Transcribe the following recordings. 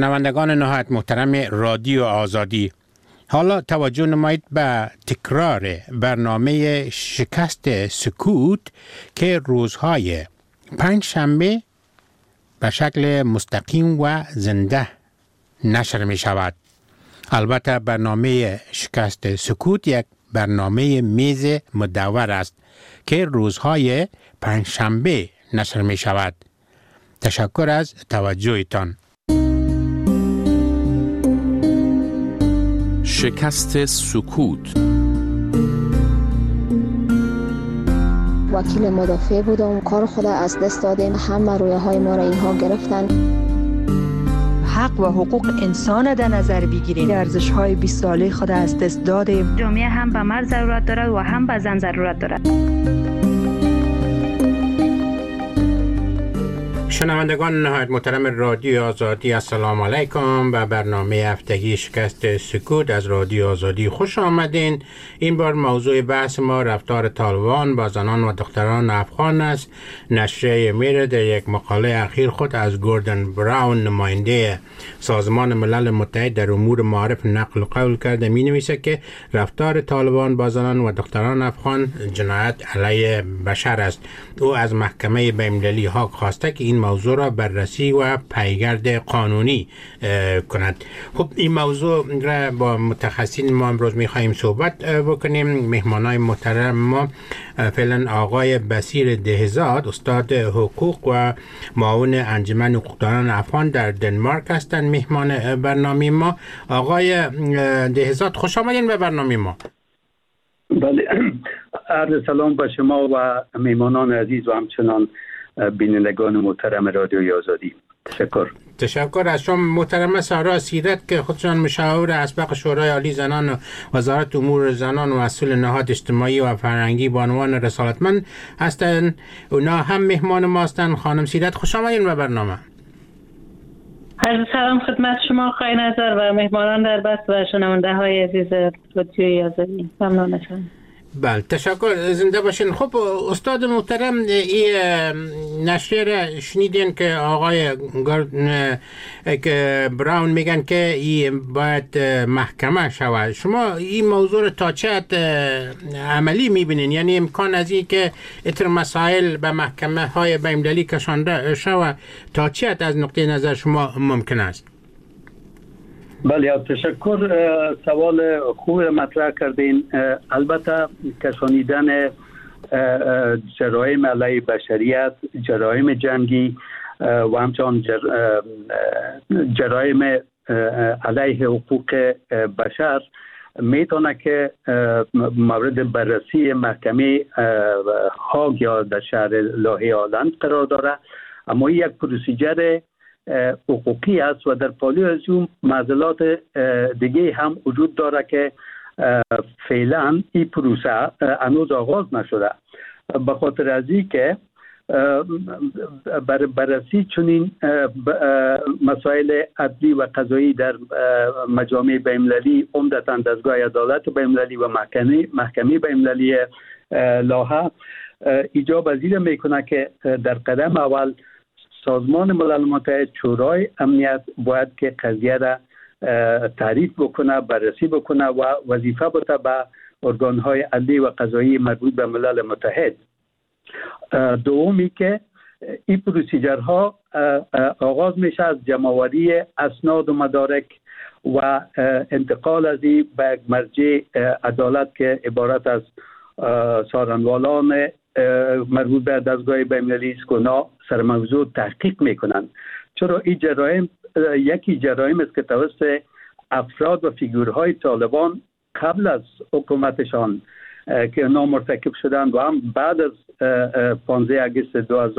شنوندگان نهایت محترم رادیو آزادی، حالا توجه نمایید به تکرار برنامه شکست سکوت که روزهای پنجشنبه به شکل مستقیم و زنده نشر می شود. البته برنامه شکست سکوت یک برنامه میز مدور است که روزهای پنجشنبه نشر می شود. تشکر از توجهتان. شکست سکوت. وکیل مدافع بودم، کار خود از دست دادیم، همه رویه های ما را اینها گرفتن. حق و حقوق انسان در نظر بگیریم، ارزش های 20 ساله خود از دست دادیم. جامعه هم به مرد ضرورت دارد و هم به زن ضرورت دارد. شنوندگان نهایت محترم رادیو آزادی، السلام علیکم. به برنامه هفتگی شکست سکوت از رادیو آزادی خوش آمدین. این بار موضوع بحث ما رفتار طالبان با زنان و دختران افغان است. نشریه میر در یک مقاله اخیر خود از گوردن براون، نماینده سازمان ملل متحد در امور معارف، نقل قول کرده. می نویسه که رفتار طالبان با زنان و دختران افغان جنایت علیه بشر است. او از محکمه بین‌المللی هاگ خواسته که این موضوع را بررسی و پیگرد قانونی کند. خب این موضوع را با متخصصین ما امروز می‌خواهیم صحبت بکنیم. مهمانای محترم ما فعلا آقای بصیر دهزاد، استاد حقوق و معاون انجمن حقوقدانان افغان در دنمارک هستند مهمان برنامه ما. آقای دهزاد خوش آمدین به برنامه ما. بله، عرض سلام به شما و مهمانان عزیز و همچنان بینندگان محترم رادیوی آزادی. تشکر از شما محترمه سارا سیرت که خودشان مشاور اسبق شورای عالی زنان و وزارت امور زنان و مسئول نهاد اجتماعی و فرهنگی به عنوان رسالتمند هستند. اونا هم مهمان ما هستند. خانم سیرت خوش آمدین به برنامه. عرض سلام خدمت شما آقای نظر و مهمانان در بس و شنونده های عزیز رادیوی آزادی. ممنونتون. بله، تشکر، زنده باشین. خب استاد محترم، این نشریه را شنیدین که آقای براون میگن که این باید محکمه شود. شما این موضوع را تا چه حد عملی میبینین؟ یعنی امکان از این که اتر مسائل به محکمه های بین‌المللی کشانده شود تا چه حد از نقطه نظر شما ممکن است؟ بله، تشکر. سوال خوب مطرح کردین. البته کشانیدن جرایم علیه بشریت، جرایم جنگی و همچنان جرایم علیه حقوق بشر میتونه که مورد بررسی محکمه هاگ یا در شهر لاهه هلند قرار داره، اما یک پروسیجر حقوقی است و در پالو از اون معضلات دیگه هم وجود داره که فعلا این پروسه هنوز آغاز نشده. به خاطر از این که بررسی چنین مسائل عدلی و قضایی در مجامع بین‌المللی، عمدتاً دستگاه عدالت بین‌المللی و محکمه بین‌المللی لاهه، ایجاب پذیر میکنه که در قدم اول سازمان ملل متحد، شورای امنیت باید که قضیه را تعریف بکنه، بررسی بکنه و وظیفه بده به ارگان‌های عدلی و قضایی مربوط به ملل متحد. دومی که این پروسیجرها آغاز میشه از جمع‌آوری اسناد و مدارک و انتقال از این به مرجع عدالت که عبارت از سارنوالان مربوط به دستگاه بین‌المللی است که اونا سر موضوع تحقیق میکنن. چرا این جرایم یکی جرایم است که توسط افراد و فیگورهای طالبان قبل از حکومتشان که اونا مرتکب شدند و هم بعد از 15 آگوست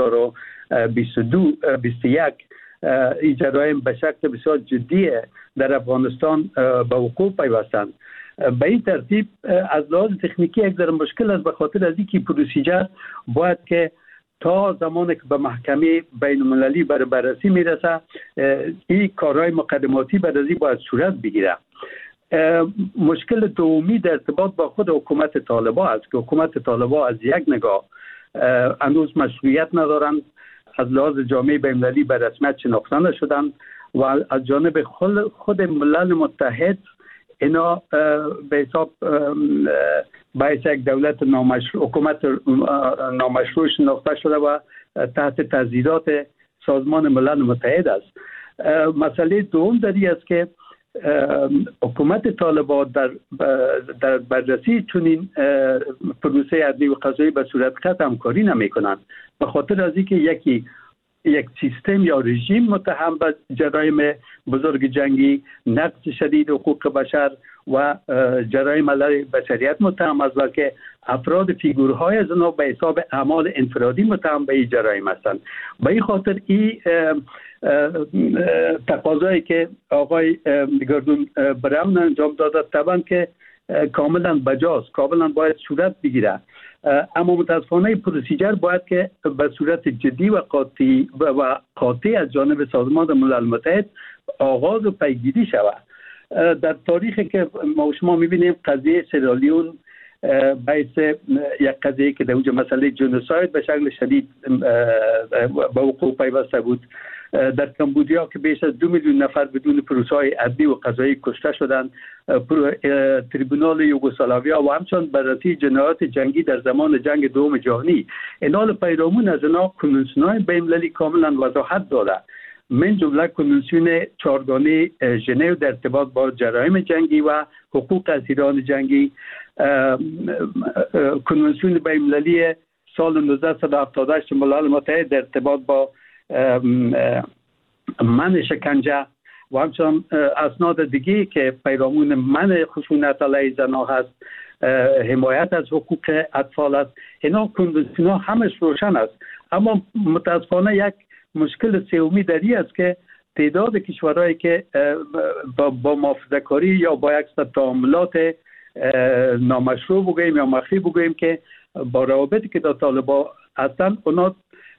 2021 این جرایم به شکل بسیار جدی در افغانستان به وقوع پیوستند. به این ترتیب از لحاظ تکنیکی یک ذره مشکل است، به خاطر از اینکه پروسیجر باید که تا زمانی که به محکمه بین‌المللی بررسی میرسه این کارهای مقدماتی بعد از این باید صورت بگیره. مشکل دومی در ارتباط با خود حکومت طالبان است که حکومت طالبان از یک نگاه هنوز مشروعیت ندارند، از لحاظ جامعه بین‌المللی به رسمیت شناخته نشدند و از جانب خود ملل متحد اینا به حساب باعث یک دولت حکومت نامشروع شناخته شده و تحت تضییعات سازمان ملل متحد است. مسئله دوم در این است که حکومت طالبان در بررسی چنین پروسه عدلی و قضایی به صورت قطع همکاری نمی کنند، به خاطر از اینکه یک سیستم یا رژیم متهم به جرایم بزرگ جنگی، نقض شدید حقوق بشر و جرایم علیه بشریت متهم است، بلکه افراد فیگورهای از آنها به حساب اعمال انفرادی متهم به این جرایم هستند. به این خاطر این تقاضایی که آقای گردون براون انجام داده طبعا که کاملا بجاست، کاملا باید صورت بگیره، اما متاسفانه پروسیجر باید که به صورت جدی و قاطع از جانب سازمان ملل متحد آغاز و پیگیری شود. در تاریخی که ما شما میبینیم قضیه سیرالیون باعث یک قضیه که در اونجا مسئله جنوساید به شکل شدید به وقوع پیوسته بود، در کمبودیا که بیش از 2 میلیون نفر بدون پروسه‌های عدلی و قضایی کشته شدند، تریبونال یوگسلاویا و همچنین بررسی جنایات جنگی در زمان جنگ دوم جهانی، اینال پیرامون از اینا کنوانسیون‌های بین‌المللی کاملا وضاحت داده، من جمله کنوانسیون چهارگانه ژنو در ارتباط با جرایم جنگی و حقوق اسیران جنگی، کنوانسیون بین‌المللی سال 1978 ملل متحد در ارتباط با من شکنجه و همچنان اسناد دیگه که پیرامون من خشونت علیه زنان هست، حمایت از حقوق اطفال است، اینا کنوانسیون ها همش روشن است. اما متاسفانه یک مشکل سومی در این است که تعداد کشورهایی که با محافظه‌کاری یا با یک تعاملات نامشروع بگوییم یا مخفی بگوییم که با روابطی که در طالبان هستند، اونا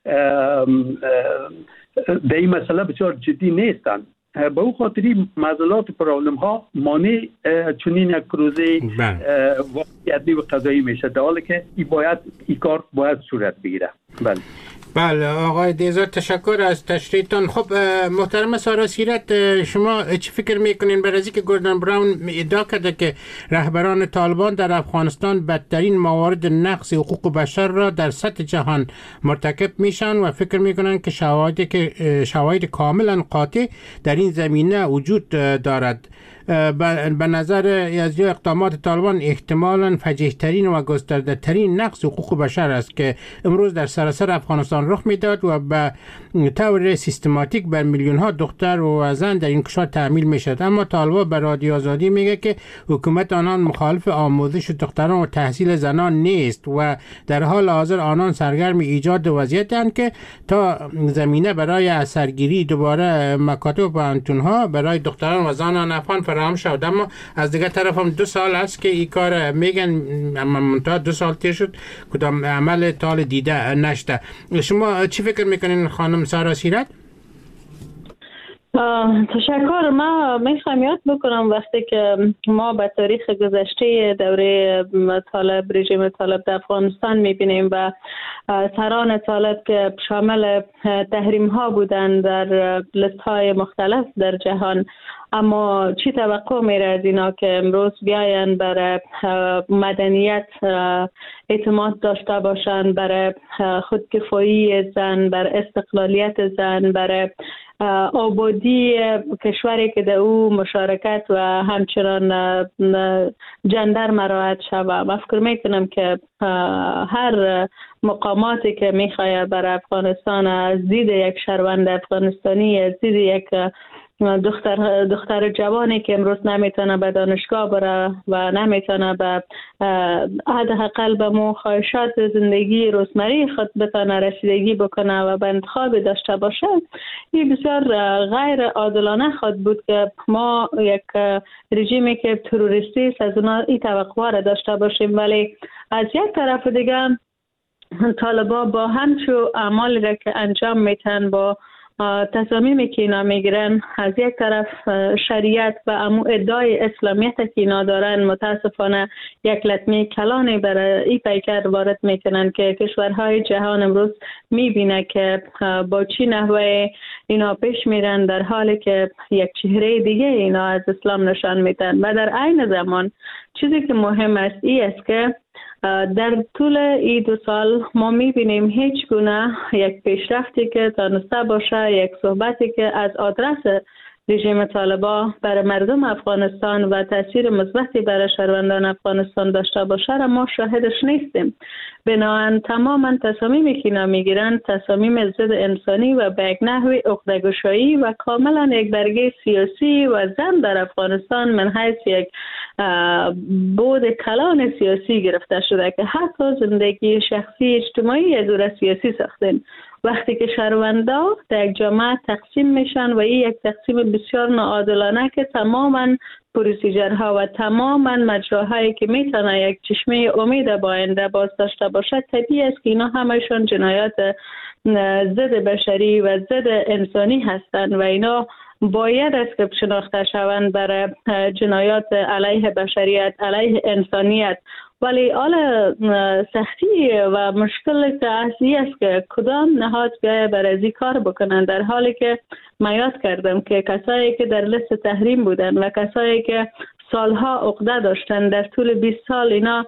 در این مسئله بسیار جدی نیستند. به او خاطری معضلات و پرابلم ها مانع چنین یک پروژه عدلی و قضایی میشه، در حالی که این کار باید صورت بگیره. بله آقای دیزاد، تشکر از تشریحتان. خب محترم سارا سیرت، شما چی فکر میکنین برای اینکه گوردن براون ادعا کرده که رهبران طالبان در افغانستان بدترین موارد نقض حقوق بشر را در سطح جهان مرتکب میشن و فکر میکنن که شواهد کاملا قاطع در این زمینه وجود دارد؟ به نظر از اقدامات طالبان احتمالاً فجیح‌ترین و گسترده‌ترین نقض حقوق بشر است که امروز در سراسر افغانستان رخ میداد و به طور سیستماتیک بر میلیون‌ها دختر و زن در این کشور تحمیل میشد. اما طالبان به رادیو آزادی میگه که حکومت آنان مخالف آموزش دختران و تحصیل زنان نیست و در حال حاضر آنان سرگرم ایجاد وضعیتند که تا زمینه برای اثرگیری دوباره مکاتب و پانتون‌ها برای دختران و زنان افغان فراهم شد. اما از دیگه طرف هم 2 سال است که این کار میگن، منتها 2 سال تیر شد کدام عمل تال دیده نشده. شما چی فکر میکنین خانم سارا سیرت؟ تشکر. ما میخوام یاد بکنم وقتی که ما به تاریخ گذشته دوره طالب، رژیم طالب در افغانستان میبینیم و سران طالب که شامل تحریم ها بودند در لیست های مختلف در جهان، اما چی توقع میره از اینا که امروز بیاین برای مدنیت اعتماد داشته باشن، برای خودکفایی زن، برای استقلالیت زن، برای آبادی کشوری که در او مشارکت و همچنان جندر مراعات شود. من فکر میکنم که هر مقاماتی که میخواد برای افغانستان از دید یک شهروند افغانستانی، از دید یک دختر جوانی که امروز نمیتونه به دانشگاه بره و نمیتونه به حداقل به مخواهشات زندگی روزمره خود بتونه رسیدگی بکنه و به انتخاب داشته باشه، این بسیار غیر عادلانه خود بود که ما یک رژیمی که تروریستی است از اونا این توقع را داشته باشیم. ولی از یک طرف دیگه طالبان با همچو اعمالی را که انجام میتن، با تصامیمی که اینا میگیرن از یک طرف شریعت و ادعای اسلامیت که اینا دارن متاسفانه یک لطمه کلانی برای این پیکر وارد میکنن که کشورهای جهان امروز میبینه که با چی نحوه اینا پیش میرن، در حالی که یک چهره دیگه اینا از اسلام نشان میدن. و در عین زمان چیزی که مهم است این است که در طول این 2 سال ما میبینیم هیچ گونه یک پیشرفتی که دانسته باشه، یک صحبتی که از آدرس رژیم طالبان برای مردم افغانستان و تاثیر مثبتی برای شهروندان افغانستان داشته باشه را ما شاهدش نیستیم. بنابراین تماما تصامیمی که اینا میگیرن تصامیم ضد انسانی و به یک نحوی عقده‌گشایی و کاملا یک برگه سیاسی و زن در افغانستان من حیث یک بود کلان سیاسی گرفته شده که حتی زندگی شخصی اجتماعی از او سیاسی ساختن. وقتی که شهروندا در یک جامعه تقسیم میشن و این یک تقسیم بسیار ناعادلانه که تماما پروسیجرها و تماما مجراهایی که میتونه یک چشمه امید با آینده باز داشته باشد، طبیعی است که اینا همشون جنایات ضد بشری و ضد انسانی هستند و اینا باید است که شناخته شوند برای جنایات علیه بشریت، علیه انسانیت. ولی حالا سختی و مشکل که اصلی است که کدام نهاد بیایه برای ازی کار بکنن، در حالی که من یاد کردم که کسایی که در لیست تحریم بودن و کسایی که سالها عقده داشتن در طول 20 سال اینا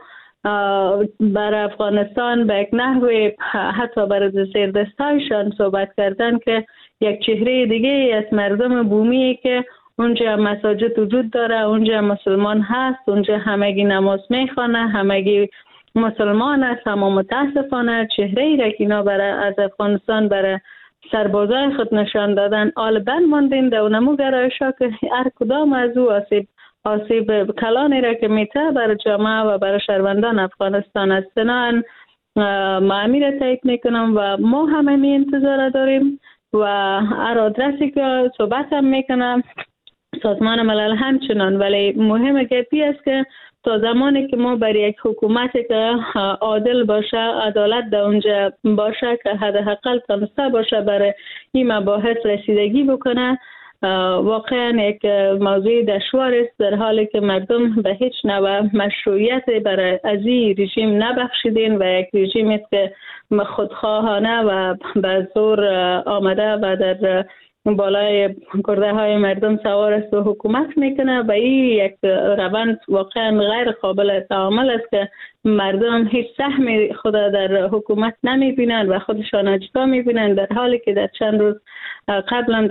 برای افغانستان به یک نحوی حتی برای زیردستایشان صحبت کردن که یک چهره دیگه از مردم بومی که اونجا مساجد وجود داره، اونجا مسلمان هست، اونجا همگی نماز میخوانه، همگی مسلمان است، اما متاسفانه چهره ای را که اینا برای از افغانستان برای سربازای خود نشان دادن آل بند ماندین در اونمو گرایشا که هر کدام از او آسیب کلانی را که میته برای جامعه و برای شهروندان افغانستان است. بنابراین ما امیر تایید میکنم و ما همه می انتظار داریم و هر آدرسی که صحبت هم میکنم سازمان ملل همچنان، ولی مهم گپی است که تا زمانی که ما برای یک حکومتی که عادل باشه، عدالت در اونجا باشه، که حداقل تونسته باشه برای این مباحث رسیدگی بکنه، واقعا یک موضوع دشوار است، در حالی که مردم به هیچ نوع مشروعیت برای از این رژیم نبخشیدین و یک رژیمی است که خودخواهانه و به زور آمده و در بالای کرده های مردم سوار است و حکومت میکنه و این یک روند واقعا غیر قابل تعامل است که مردم هیچ سهمی خود در حکومت نمیبینن و خودشان اجزا میبینن، در حالی که در چند روز قبلا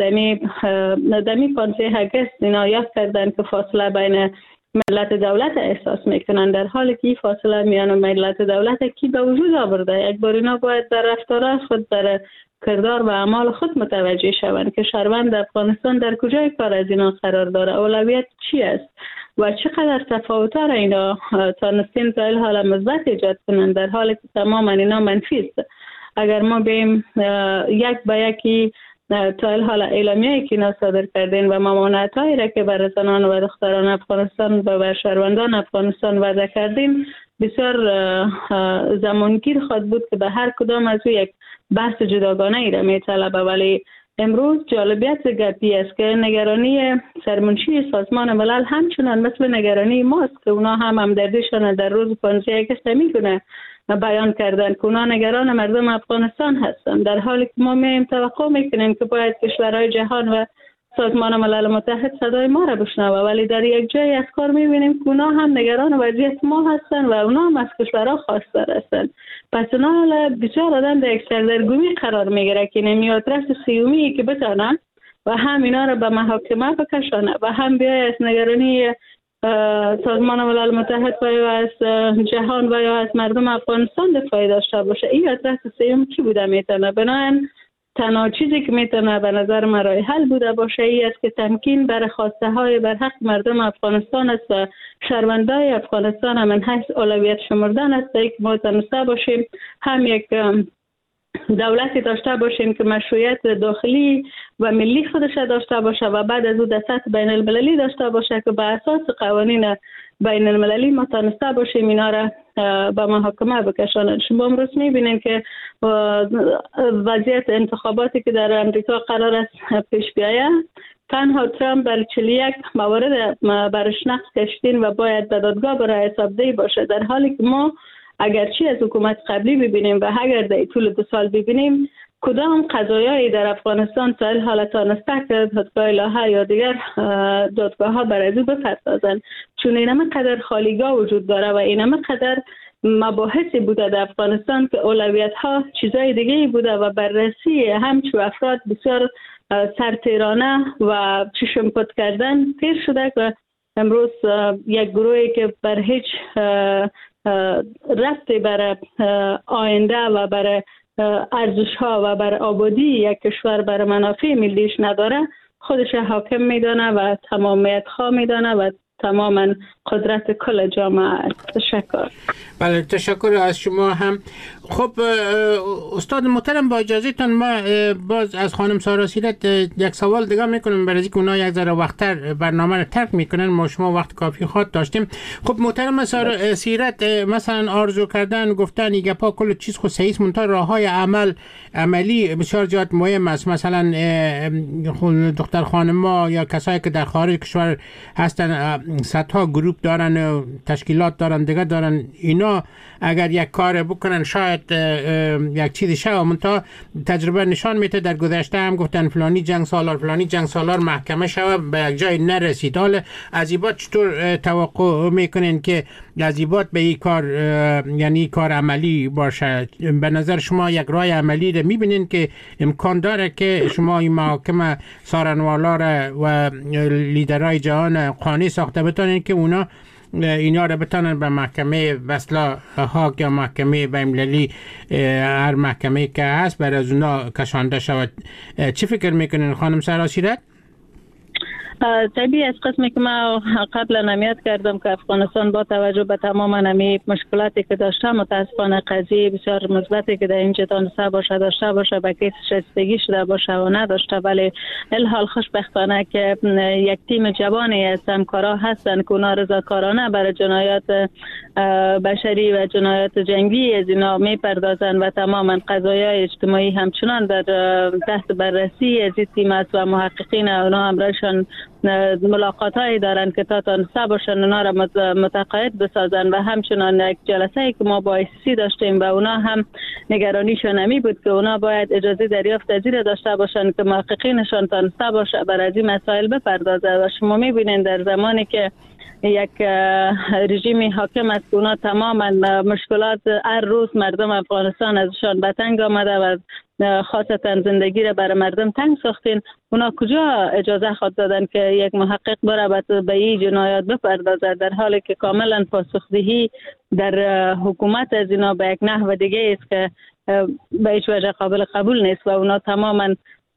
دمی 15 اگست اینا یاد کردن که فاصله بین ملت دولت احساس میکنن، در حالی که این فاصله میان ملت دولت کی به وجود آورده. یک بار اینا باید در رفتار خود، در کردار و اعمال خود متوجه شوند که شهروند افغانستان در کجای کار از اینا قرار داره، اولویت چی است و چقدر تفاوت‌ها را اینا تانستین تا این حال مثبت ایجاد کنند، در حالی که تماما اینا منفی است. اگر ما بیم یک به یکی تا این حال اعلامیه‌ای که اینا صادر کردین و ممانعت‌هایی را که بر زنان و دختران افغانستان و بر شهروندان افغانستان وضع کردین، بسیار زمانگیر خواهد بود که به هر کدام از او یک بحث جداگانه ای را می‌طلبه. ولی امروز جالبیت گپی است که نگرانی سرمنشی سازمان ملل همچنان مثل نگرانی ماست که اونا هم همدردیشان در روز 15 اگست میکنه بیان کردن که اونا نگران مردم افغانستان هستند، در حالی که ما توقع میکنیم که باید کشورهای جهان و سازمان ملل متحد صدای ما را بشنوه، ولی در یک جای از کار میبینیم که اونا هم نگران وضعیت ما هستند و اونا هم از کشورها خواستار هستند. پس اونا بسیار آدم در یک سردرگمی قرار میگیره که نمی آدرس سیومی که بتانن و هم اینا را به محاکمه بکشانه و هم بیای از نگرانی سازمان ملل متحد و یا از جهان و یا از مردم افغانستان دفاعی داشته باشه. این آدرس سیوم چی بوده میتونه؟ بنابراین تنها چیزی که میتونه به نظر من راه حل بوده باشه این است که تمکین بر خواسته های بر حق مردم افغانستان است و شهروندای افغانستان هم من حیث اولویت شمردن است که ما تونسته باشیم هم یک دولتی داشته باشیم که مشروعیت داخلی و ملی خودش داشته باشه و بعد از او در سطح بین المللی داشته باشه که به اساس قوانین بین المللی ما تانسته باشیم اینا را به محاکمه بکشانند. شما امروز میبینید که وضعیت انتخاباتی که در امریکا قرار است پیش بیاید، تنها ترامپ بر 41 موارد برش نقض کشیدین و باید به دادگاه برای حسابدهی باشه، در حالی که ما اگرچه از حکومت قبلی ببینیم و اگر در طول 2 سال ببینیم کدام قضایایی در افغانستان تا این حالت تانسته که دادگاه الهه یا دیگر دادگاه ها بر از او بپردازند، چون اینمه قدر خالیگاه وجود داره و اینمه قدر مباحثی بوده در افغانستان که اولویت ها چیزای دیگه بوده و بررسی همچو افراد بسیار سرتیرانه و چشم پد کردن تیر شده که امروز یک گروهی که بر هیچ ربطی بر آینده و بر ارزش ها و بر آبادی یک کشور بر منافع ملیش نداره خودش حاکم میدانه و تمامیت خواه میدانه و تماما قدرت کل جامعه. تشکر. بله تشکر از شما هم. خب استاد محترم با اجازهتون ما باز از خانم سارا سیرت یک سوال دیگه میکنیم برای اینکه اونا یک ذره وقتتر برنامه رو ترک میکنن، ما شما وقت کافی خود داشتیم. خب محترم سارا سیرت مثلا آرزو کردن گفتن این گپا کل چیز خود صحیح است، منتها راههای عملی بسیار زیاد مهم است. مثلا دختر خانم‌ها یا کسایی که در خارج کشور هستن صدها گروپ دارن و تشکیلات دارن دیگه دارن، اینا اگر یک کار بکنن شاید یک چیزی شه. منتها تجربه نشان میده در گذشته هم گفتن فلانی جنگ سالار محکمه شود به یک جای نرسید. حالا از این بعد چطور توقع میکنین که از این بعد به این کار یعنی کار عملی باشه؟ به نظر شما یک راه عملی رو میبینین که امکان داره که شما این محاکمه سارنوالا و لیدرهای جهان قانع ساخته بتونین که اونا اینا رو بتونن به محکمه وصلا هاگ یا محکمه بین‌المللی هر محکمه که هست برای از اونا کشانده شود؟ چی فکر میکنین خانم سارا سیرت؟ طبیعی از قسمی که ما قبلا نمیاد کردم که افغانستان با توجه به تمام نمی مشکلاتی که داشته متاسفانه قضیه بسیار مثبتی که در اینجا داشته باشه به کیس شایستگی شده باشه و نداشته، ولی الحال خوشبختانه که یک تیم جوانی از همکارا هستن که اونا رضاکارانه برای جنایات بشری و جنایات جنگی از اینا میپردازن و تماما قضایای اجتماعی همچنان در تحت بررسی از این تیم است و محققین اونا همراهشان ملاقاتایی دارن که تا تانسته باشن اونا را متقاعد بسازن و همچنان یک جلسه که ما با ICC داشتیم و اونا هم نگرانیشون همی بود که اونا باید اجازه دریافت از این داشته باشن که محققینشان تانسته باشه بر از این مسائل بپردازه. و شما میبینین در زمانی که یک رژیم حاکم است که اونا تماما مشکلات هر روز مردم افغانستان ازشان به تنگ آمده و خاصتا زندگی را برای مردم تنگ ساختین، اونا کجا اجازه خود دادن که یک محقق بره به این جنایات بپردازه، در حالی که کاملا پاسخدهی در حکومت از اینا به یک نحو دیگه است که به هیچ وجه قابل قبول نیست و اونا تماما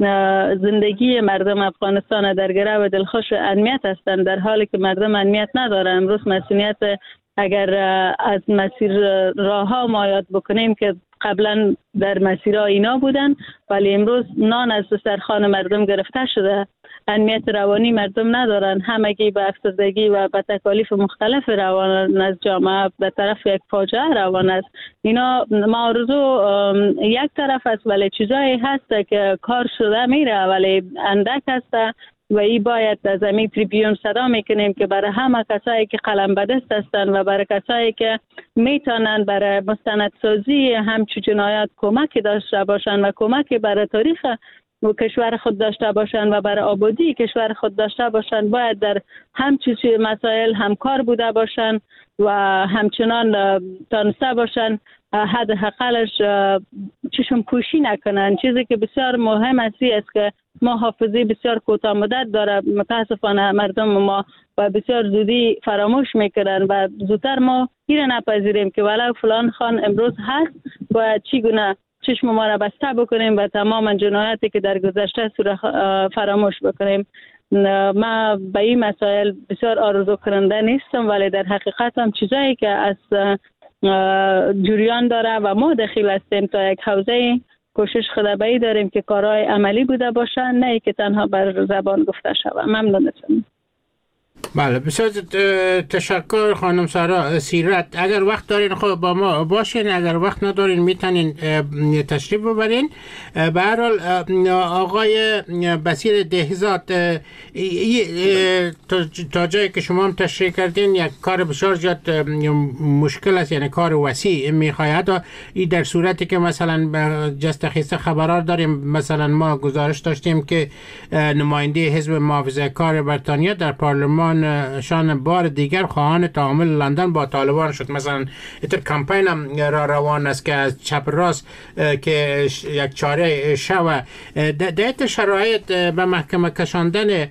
زندگی مردم افغانستان در گره و دلخوش امنیت هستند، در حالی که مردم امنیت نداره. امروز مسئولیت اگر از مسیر راه ها ما یاد بکنیم که قبلا در مسیرها اینا بودن ولی امروز نان از دسترخوان مردم گرفته شده، امنیت روانی مردم ندارن، همگی به افسردگی و به تکالیف مختلف روان از جامعه به طرف یک فاجعه روان است. اینا معارضو یک طرف است ولی چیزایی هست که کار شده میره ولی اندک هست و ای باید از زمین تریبیون صدا میکنیم که برای همه کسایی که قلم به دست هستند و برای کسایی که میتونن برای مستندسازی همچون جنایات کمک داشته باشند و کمک برای تاریخ کشور خود داشته باشند و برای آبادی کشور خود داشته باشند باید در همچون مسائل همکار بوده باشند و همچنان تانسته باشند حداقلش چشم پوشی نکنن. چیزی که بسیار مهم است که ما حافظه بسیار کوتاه مدت داره، متاسفانه مردم ما و بسیار زودی فراموش میکنن و زودتر ما این نپذیریم که ولو فلان خان امروز هست باید چگونه چشم ما را بسته بکنیم و تمام جنایاتی که در گذشته فراموش بکنیم. ما به این مسائل بسیار آرزو کننده نیستم ولی در حقیقت هم چیزایی که از جریان داره و ما دخیل هستیم تا یک حوزه کوشش خدابایی داریم که کارهای عملی بوده باشن، نه که تنها بر زبان گفته شود. ممنونتم. بله بسیار تشکر خانم سارا سیرت. اگر وقت دارین خب با ما باشین، اگر وقت ندارین میتونین تشریف ببرین. به هر حال آقای بصیر دهزاد، تا جایی که شما هم تشریح کردین یک کار بسیار زیاد مشکل است، یعنی کار وسیع میخواهد. این در صورتی که مثلا جست خیسته خبرار داریم، مثلا ما گزارش داشتیم که نماینده حزب محافظه کار بریتانیا در پارلمان شان بار دیگر خواهان تعامل لندن با طالبان شد. مثلا ایتر کمپین هم را روان است که از چپ راست که یک چاره شوه در شرایط به محکمه کشاندن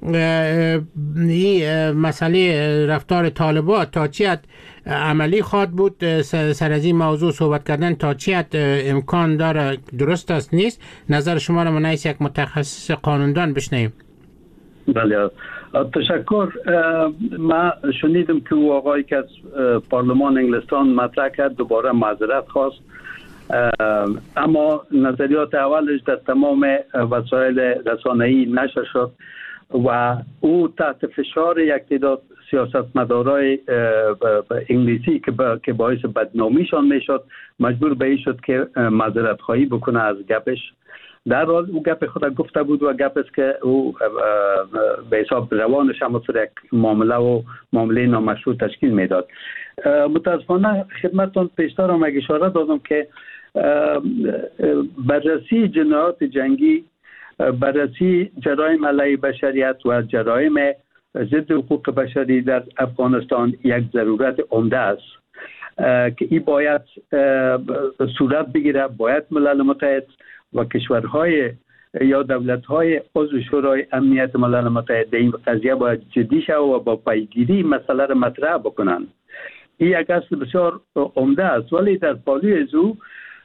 این مسئله رفتار طالبان تا چیت عملی خواد بود. سر از این موضوع صحبت کردن تا چیت امکان داره، درست است نیست؟ نظر شما را منعکس یک متخصص قانوندان بشنویم. بله تشکر. من شنیدم که او آقایی که از پارلمان انگلستان مطرح کرد دوباره معذرت خواست، اما نظریات اولش در تمام وسایل رسانه‌ای نشر شد و او تحت فشار یک تعداد سیاستمدارای انگلیسی که باعث بدنامیشان میشد مجبور به این شد که معذرت خواهی بکنه از گپش. در حال او گپ خود گفته بود و گپ است که او به حساب روانش هم یک معامله نامشروع تشکیل میداد. متاسفانه خدمتتان پیشتر هم اشاره دادم که بررسی جنایات جنگی، بررسی جرایم علیه بشریت و جرایم ضد حقوق بشری در افغانستان یک ضرورت عمده است که این باید صورت بگیره. باید ملل متحد و کشورهای یا دولت‌های عضو شورای امنیت ملل متحد این قضیه باید جدی شود و با پیگیری مسئله را مطرح بکنند. این یک اصل بسیار عمده است، ولی در پالوی از او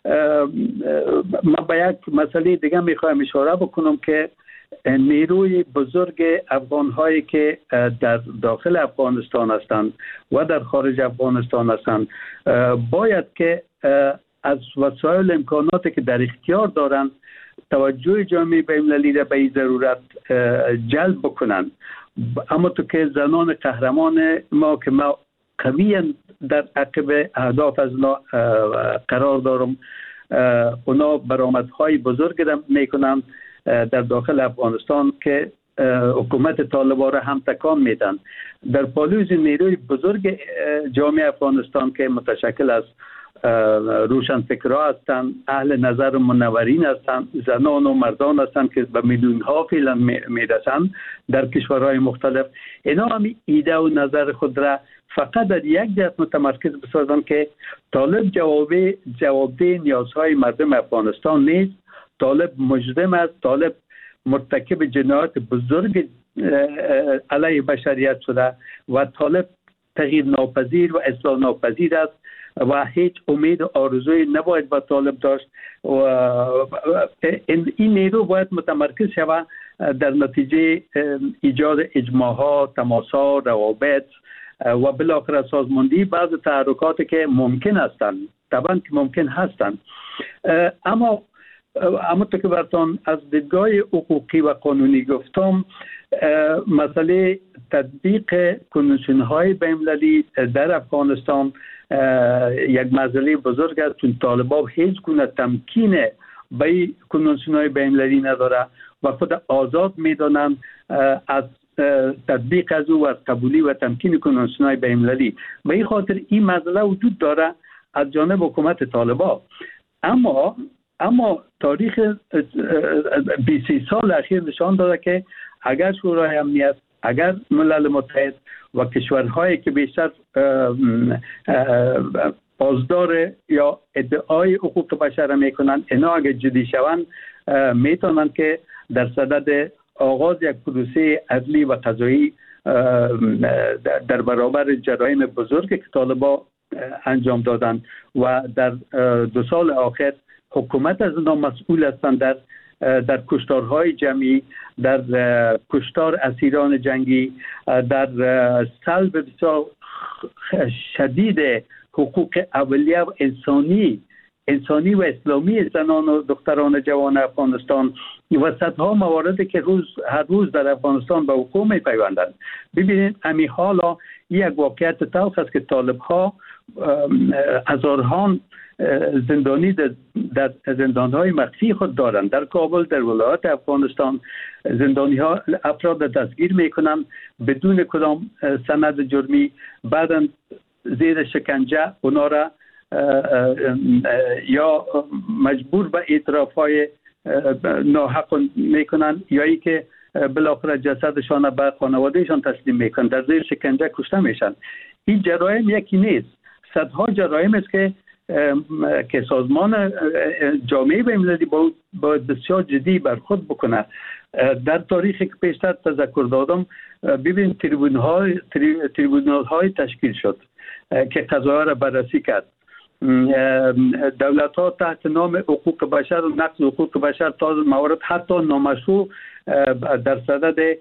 من به یک مسئله دیگه میخوایم اشاره بکنم که نیروی بزرگ افغان‌هایی که در داخل افغانستان هستند و در خارج افغانستان هستند باید که از وسایل امکاناتی که در اختیار دارند توجه جامعه بین‌المللی را به این ضرورت جلب بکنند. اما تو که زنان قهرمان ما که ما قویاً در عقب اهداف از اونا قرار دارم، اونا برآمدهای بزرگ را میکنند در داخل افغانستان که حکومت طالبان را هم تکان میدن. در پالوی نیروی بزرگ جامعه افغانستان که متشکل از روشنفکرها هستند، اهل نظر منورین هستند، زنان و مردان هستند که به میلیون ها فعلا میرسند در کشورهای مختلف. اینا هم ایده و نظر خود را فقط در یک جهت متمرکز بسازند که طالب جوابده نیازهای مردم افغانستان نیست. طالب مجرم است، طالب مرتکب جنایات بزرگ علیه بشریت شده و طالب تغییر ناپذیر و اصلاح ناپذیر است و هیچ امید و آرزوی نباید با طالب داشت و این نیرو باید متمرکز شود در نتیجه ایجاد اجماعات، تماس‌ها، روابط و بالاخره سازماندهی بعض تحرکاتی که ممکن هستند، طبعا که ممکن هستند. اما تو که براتون از دیدگاه حقوقی و قانونی گفتم، مسئله تطبیق کنوانسیون‌های بین‌المللی در افغانستان یک مسئله بزرگ است، چون طالبان هیچ گونه تمکین به کنوانسیون‌های بین‌المللی نداره و خود آزاد میدانند از تطبیق از او و از قبولی و تمکین کنوانسیون‌های بین‌المللی. به این خاطر این مسئله وجود داره از جانب حکومت طالبان. اما تاریخ 20 سال اخیر نشان داده که اگر شورای امنیت، اگر ملل متحد و کشورهایی که بیشتر پاسدار یا ادعای حقوق بشر میکنند، اینا اگر جدی شوند میتونند که در صدد آغاز یک پروسه عدلی و قضایی در برابر جرایم بزرگ که طالبان انجام دادند و در 2 سال آخر حکومت از اونا مسئول هستند در کشتارهای جمعی، در کشتار اسیران جنگی، در سلب بسیار شدید حقوق اولیه و انسانی انسانی و اسلامی زنان و دختران جوان افغانستان و صدها مواردی که هر روز در افغانستان به وقوع می‌پیوندند. ببینید همین حالا یک واقعیت تلخ است که طالب ها هزاران زندانی در زندان‌های مخفی خود دارند. در کابل، در ولایات افغانستان زندانی ها افراد دستگیر میکنند بدون کدام سند جرمی، بعدا زیر شکنجه اونا را یا مجبور به اعتراف‌های ناحق میکنند یا ای که بالاخره جسدشان به خانوادهشان تسلیم میکنند، در زیر شکنجه کشته میشن. این جرایم یکی نیست، صدها جرایم است که سازمان جامعه بین‌المللی باید بسیار جدی برخورد بکنه. در تاریخی که پیشتر تذکر دادم، ببین تریبونال های تشکیل شد که قضایا را بررسی کرد. دولت ها تحت نام حقوق بشر و نقض حقوق بشر تا موارد حتی نامشروع در صدد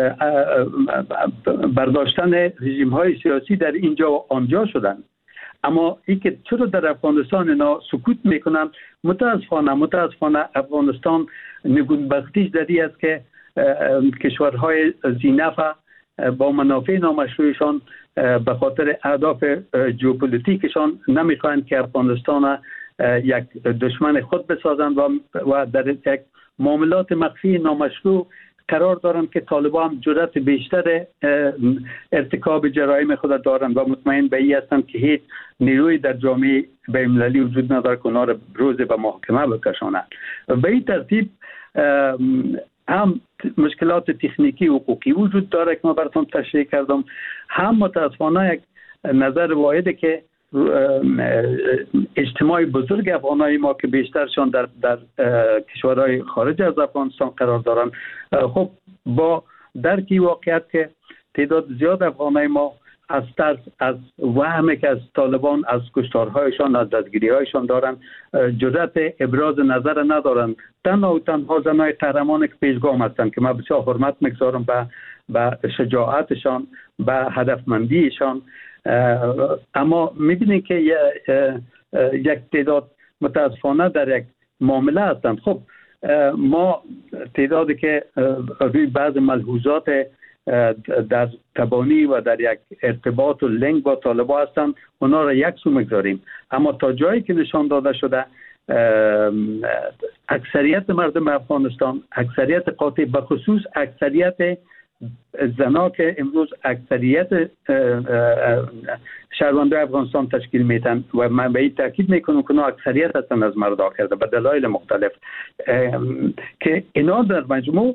برداشتن رژیم های سیاسی در اینجا و آنجا شدند. اما این که چرا در افغانستان اینا سکوت میکنن؟ متاسفانه افغانستان نگونبختیش در این است که کشورهای ذی‌نفع با منافع نامشروعشان به خاطر اهداف ژئوپلیتیکشان نمیخواهند که افغانستان یک دشمن خود بسازند و در یک معاملات مخفی نامشروع قرار دارند که طالبان هم جرأت بیشتر ارتکاب جرایم خود دارند و مطمئن به این هستند که هیچ نیروی در جامعه بین‌المللی وجود نداره که اونا را روز به محاکمه بکشانند. به این ترتیب هم مشکلات تکنیکی و حقوقی وجود داره که ما براتون تشریح کردم، هم متاسفانه یک نظر واحده که اجتماع بزرگ افغانای ما که بیشترشان در کشورهای خارج از افغانستان قرار دارند، خب با درکی واقعیت که تعداد زیاد افغانای ما از ترس، از وهمی که از طالبان، از کشتارهایشان، از دستگیریهایشان دارند، جرأت ابراز نظر ندارند. تنها زنای قهرمان که پیشگام هستند که من بسیار حرمت میگذارم به شجاعتشان، به هدفمندیشان. اما میبینید که یک تعداد متاسفانه در یک معامله هستند. خب ما تعدادی که روی بعض ملحوظات در تبانی و در یک ارتباط و لینک با طالبان هستند، اونا را یک سو میگذاریم. اما تا جایی که نشان داده شده اکثریت مردم افغانستان، اکثریت قاطع، به خصوص اکثریت زنا که امروز اکثریت شهروندان افغانستان تشکیل میتن و من به این تاکید میکنم که اونا اکثریت هستن از مردا کرده به دلایل مختلف، که اینا در مجموع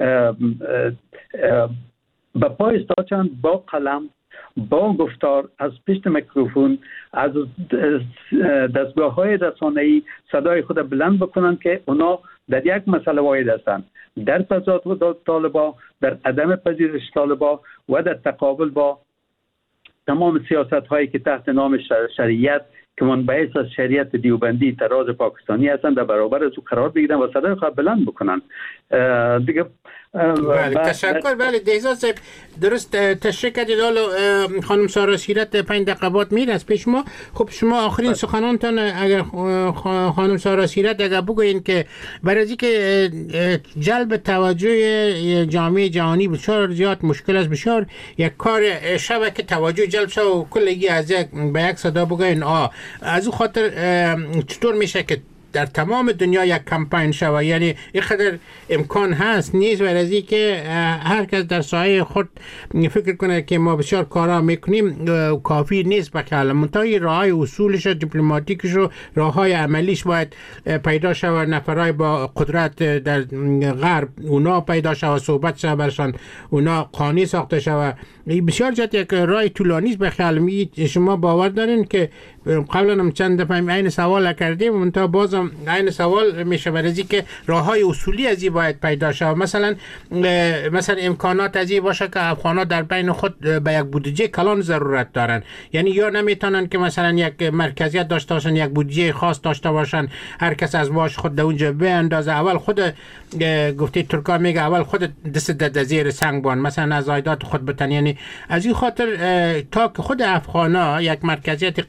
به پای استاچند با قلم، با گفتار، از پشت میکروفون، از دستگاه های رسانه‌ای صدای خود بلند بکنن که اونا در یک مسئله واحد هستند: در تضاد طالبان، در عدم پذیرش طالبان و در تقابل با تمام سیاست هایی که تحت نام شریعت که منبعث از شریعت دیوبندی طراز پاکستانی هستند در برابر از او قرار بگیرن و صدای خود بلند بکنن. دیگه بله تشکر. بله دهزاد صاحب درست تشریح کردید. حالا خانم سارا سیرت 5 دقیقه بعد میره از پیش ما. خب شما آخرین سخنانتان اگر خانم سارا سیرت اگر بگوین که برای از اینکه جلب توجه جامعه جهانی بسیار زیاد مشکل است، بسیار یک کار شبه که توجه جلب شد و کلگی از به یک صدا بگوین از او خاطر چطور میشه که در تمام دنیا یک کمپین شوه؟ یعنی اینقدر امکان هست نیست و از این که هر کس در سایه خود فکر کنه که ما بسیار کارا میکنیم کافی نیست. بخاطر منتهای راههای اصولش دیپلماتیکش و راههای عملیش باید پیدا شوه. نفرای با قدرت در غرب اونا پیدا شوه، صحبت شوه برشان، اونا قانونی ساخته شوه. بسیار جد یک راه طولانی است. بخاطر شما باور دارین که قبلا هم چند دفعه این سوال کردیم منتها بازم این سوال میشه برای که راههای اصولی از این باید پیدا شود. مثلا امکانات از این باشه که افغان‌ها در بین خود به یک بودجه کلان ضرورت دارن. یعنی یا نمیتونن که مثلا یک مرکزیت داشته باشن، یک بودجه خاص داشته باشن، هر کس از باش خود در اونجا بیاندازه. اول خود گفته ترکا میگه اول خود دست در زیر سنگ بان، مثلا از عایدات خود بتن. یعنی از این خاطر تا که خود افغان‌ها یک مرکزیت قوی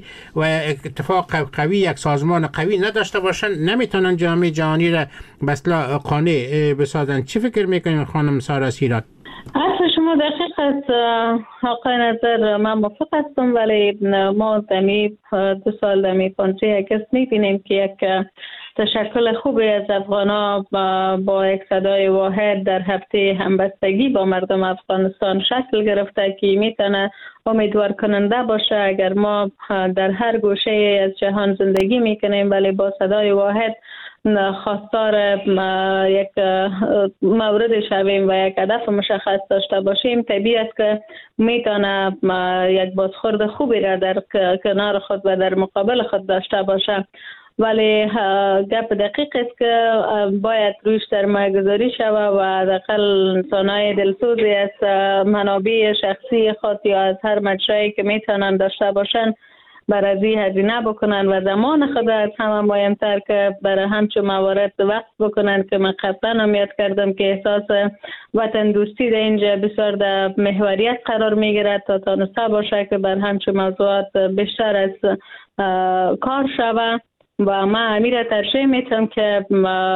و اتفاق قوی، یک سازمان قوی نداشته باشن نمیتونن جامعه جهانی را به اصطلاح قانع بسازن. چی فکر میکنین خانم سارا سیرات؟ حرف شما دقیق است آقای نظر، من موافق هستم، ولی ما دمی 2 سال دمی 15 اگست میبینیم که یک تشکل خوبی از افغانا با یک صدای واحد در هفته همبستگی با مردم افغانستان شکل گرفته که میتونه امیدوار کننده باشه. اگر ما در هر گوشه از جهان زندگی میکنیم ولی با صدای واحد خواستار یک مورد شویم و یک هدف مشخص داشته باشیم، طبیعی است که میتونه یک بازخورد خوبی را در کنار خود و در مقابل خود داشته باشه. ولی گپ دقیق است که باید روش سرمایه گذاری شود و حداقل انسانای دلسوزی از منابع شخصی خود یا از هر مجرایی که میتونن داشته باشن برای هزینه بکنن و زمان خود از همه مهمتر که برای همچون موارد وقت بکنن که من قبلا هم یاد کردم که احساس وطن دوستی در اینجا بسیار در محوریت قرار میگیرد تا تانسته باشه که بر همچون موضوعات بیشتر از کار شود. و من امیر ترجیح میتونم که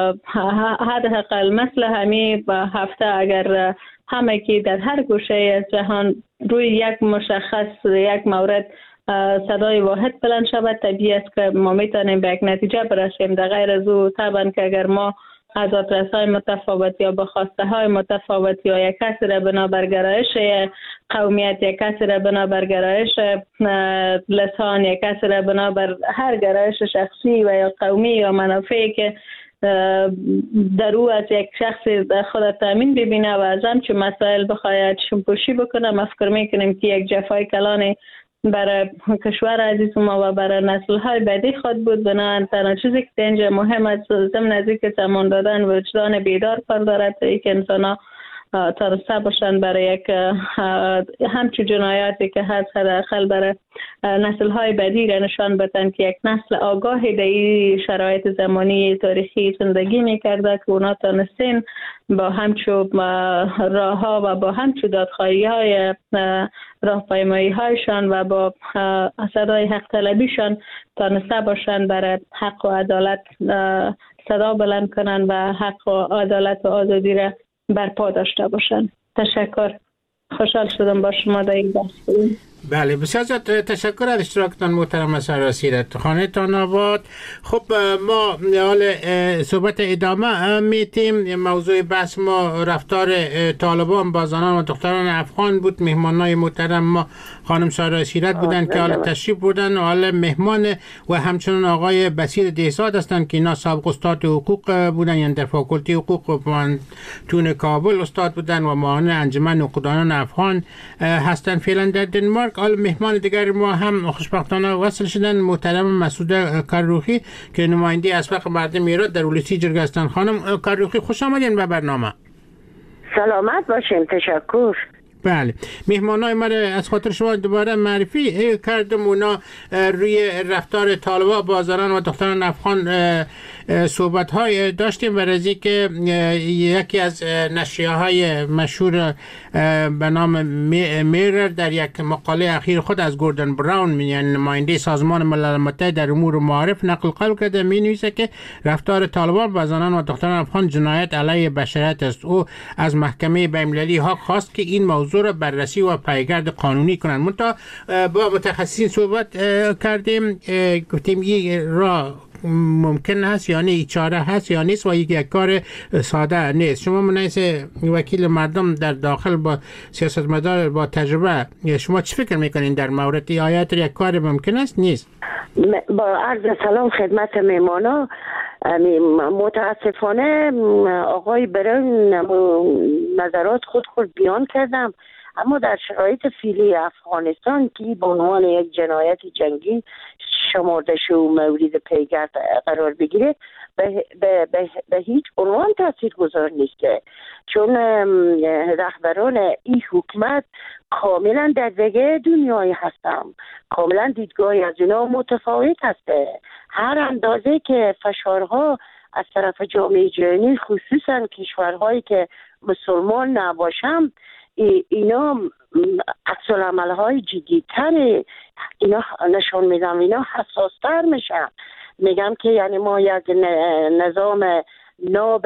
حداقل مثل همین هفته اگر همه که در هر گوشه از جهان روی یک مشخص یک مورد صدای واحد بلند شود، طبیعی است که ما میتونیم به یک نتیجه برسیم. در غیر از او طبعا که اگر ما از آدرس‌های متفاوت یا به خواسته-های متفاوت یا یک کسی را بنابر گرایش قومیت، یک کسی را بنابر گرایش لسان، یک کسی را بنابر هر گرایش شخصی و یا قومی یا منافعی که در او از یک شخص خود تامین ببینه و از همچون مسائل بخواید شمپوشی بکنه، ما فکر میکنیم که یک جفای کلانی برای کشور عزیز ما و برای نسل‌های بعدی خود بود. بنابراین تنها چیزی که اینجا مهم است ضمن نزدیک زمان دادن و وجدان بیدار کار دارد که انسان‌ها ترسته باشند برای یک همچون جنایاتی که هست حداقل برای نسل‌های بعدی را نشان بدن که یک نسل آگاهی در این شرایط زمانی تاریخی زندگی می‌کرده که اونا تانستین با همچون راه‌ها و با همچون دادخواهی‌های راهپیمایی‌هایشان و با صدای حق طلبیشان تانسته باشند برای حق و عدالت صدا بلند کنند و حق و عدالت و آزادی را برپا داشته باشند. تشکر. خوشحال شدم با شما در این بحث بودیم. بله، بسیار زیاد تشکر از اشتراکتان محترم سارا سیرت. خانه‌تان آباد. خب ما حال صحبت ادامه میتیم. موضوع بحث ما رفتار طالبان با زنان و دختران افغان بود. مهمانای محترم ما خانم سارا سیرت بودن که حال تشریف بودن و حال مهمان و همچنان آقای بصیر دهزاد هستند که اینا سابق استاد حقوق بودن، یعنی در فاکولته حقوق و تون کابل استاد بودن و معاون انجمن حقوقدانان افغان هستند فعلا در دنمارک. حال مهمان دیگر ما هم خوشبختانه وصل شدن، محترم مسعود کروخی که نماینده اسبق مردم ایران در ولسی جرگه هستند. خانم کروخی خوش آمدین به برنامه. سلامت باشین. تشکر. بله، مهمانای ما از خاطر شما دوباره معرفی کردم. اونا روی رفتار طالبان با زنان و دختران افغان صحبت های داشتیم و رزی که یکی از نشریه‌های مشهور به نام میرر در یک مقاله اخیر خود از گوردن براون، یعنی نماینده سازمان ملل متحد در امور معارف، نقل قول کرده. می‌نویسه که رفتار طالبان با زنان و دختران افغان جنایت علیه بشریت است. او از محکمه بین‌المللی ها خواست که این موضوع را بررسی و پیگرد قانونی کنند. منتها با متخصصین صحبت کردیم، گفتیم این راه ممکن هست یا نه، چاره هست یا نیست و یک کار ساده نیست. شما منیس وکیل مردم در داخل با سیاستمدار با تجربه، شما چی فکر میکنین در مورد آیات یک کار ممکن است نیست؟ با عرض سلام خدمت مهمانا. متاسفانه آقای برن نظرات خود بیان کردم، اما در شرایط فعلی افغانستان که به عنوان یک جنایت جنگی شمرده شده و مورد پیگرد قرار بگیره به هیچ عنوان تاثیرگذار نیست، چون رهبران این حکومت کاملا در دیگه دنیای هستن، کاملا دیدگاهی از اینا متفاوت هسته. هر اندازه که فشارها از طرف جامعه جهانی خصوصا کشورهایی که مسلمان نباشن اینا عکس العمل های جدی‌تر اینا نشان میدم، اینا حساستر میشن. میگم که یعنی ما یک نظام ناب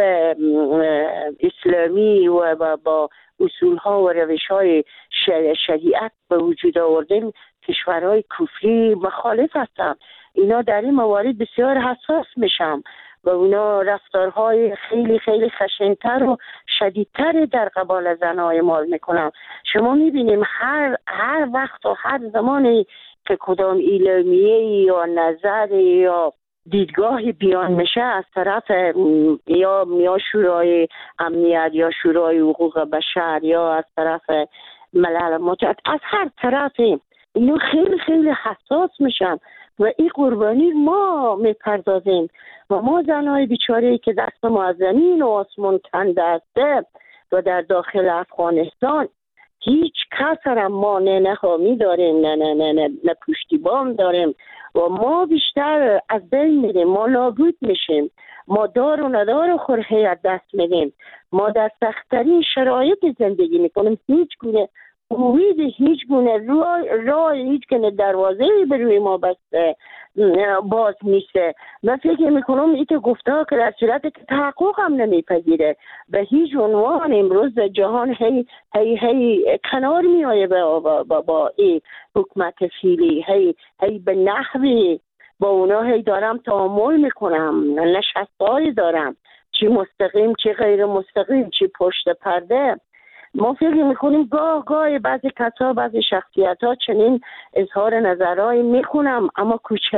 اسلامی و با اصول ها و روش های شریعت به وجود آوردیم، کشورهای کفری مخالف هستن. اینا در این موارد بسیار حساس میشن و اونا رفتارهای خیلی خیلی خشن‌تر و شدیدتر در قبال زنهای اعمال میکنن. شما میبینیم هر وقت و هر زمانی که کدام اعلامیه یا نظر یا دیدگاهی بیان میشه از طرف یا شورای امنیت یا شورای حقوق بشر یا از طرف ملل متحد، از هر طرفی اینا خیلی خیلی حساس میشن و این قربانی ما میپردازیم و ما زنهای بیچاره‌ای که دست ما از زمین و آسمان تن دسته و در داخل افغانستان هیچ کس را ما نه حامی داریم نه پشتیبان داریم و ما بیشتر از بین میریم، ما نابود میشیم، ما دار و ندار و خورهی دست میدیم، ما در سخت‌ترین شرایط زندگی میکنیم، هیچ گونه امید، هیچ گونه راه، هیچ گونه دروازه به روی ما باز میشه. من فکر میکنم این گفتار که در صورت که تحقق هم نمیپذیره به هیچ عنوان امروز جهان هی کنار میآیه با این حکومت فعلی، هی به نحوی با اونا هی دارم تعامل میکنم، نشسته‌ای دارم، چی مستقیم چی غیر مستقیم چی پشت پرده. ما فکر میکنیم گاه بعضی کسا بعضی شخصیت ها چنین اظهار نظرهایی میخونم، اما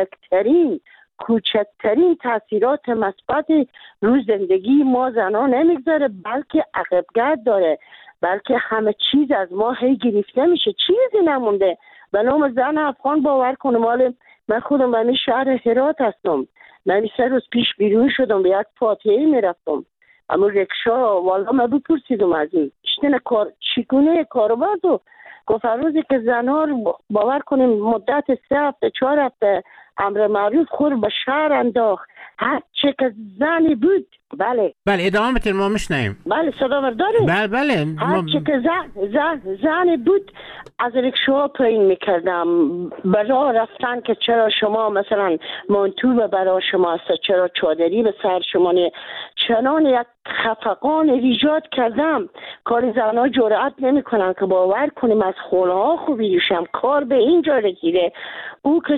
کوچکترین تاثیرات مثبت رو زندگی ما زنان نمیگذاره، بلکه عقبگرد داره، بلکه همه چیز از ما هی گرفته میشه، چیزی نمونده. به نام زن افغان باور کنم، من خودم به این شهر هرات هستم، من 3 روز پیش بیرون شدم به یک فاتحه میرفتم، اما رکشا والا من بپرسیدم از این چگونه کاروبار دو گفت روزی که زنها باور کنیم مدت 3 هفته 4 هفته امر معروف خور به شهر انداخت، هر چه که زنی بود. بله ادامه بتر ما میشنیم. بله صدا داریم. بله هر چه که زنی بود از رکشا پایین میکردم برای رفتن که چرا شما مثلا منتوب برای شما است، چرا چادری به سر شما نه، چنان یک خفقان ایجاد کردم کار زنها جرأت نمیکنن که باور کنیم از خونها خوبی دوشم کار به اینجا رسیده او که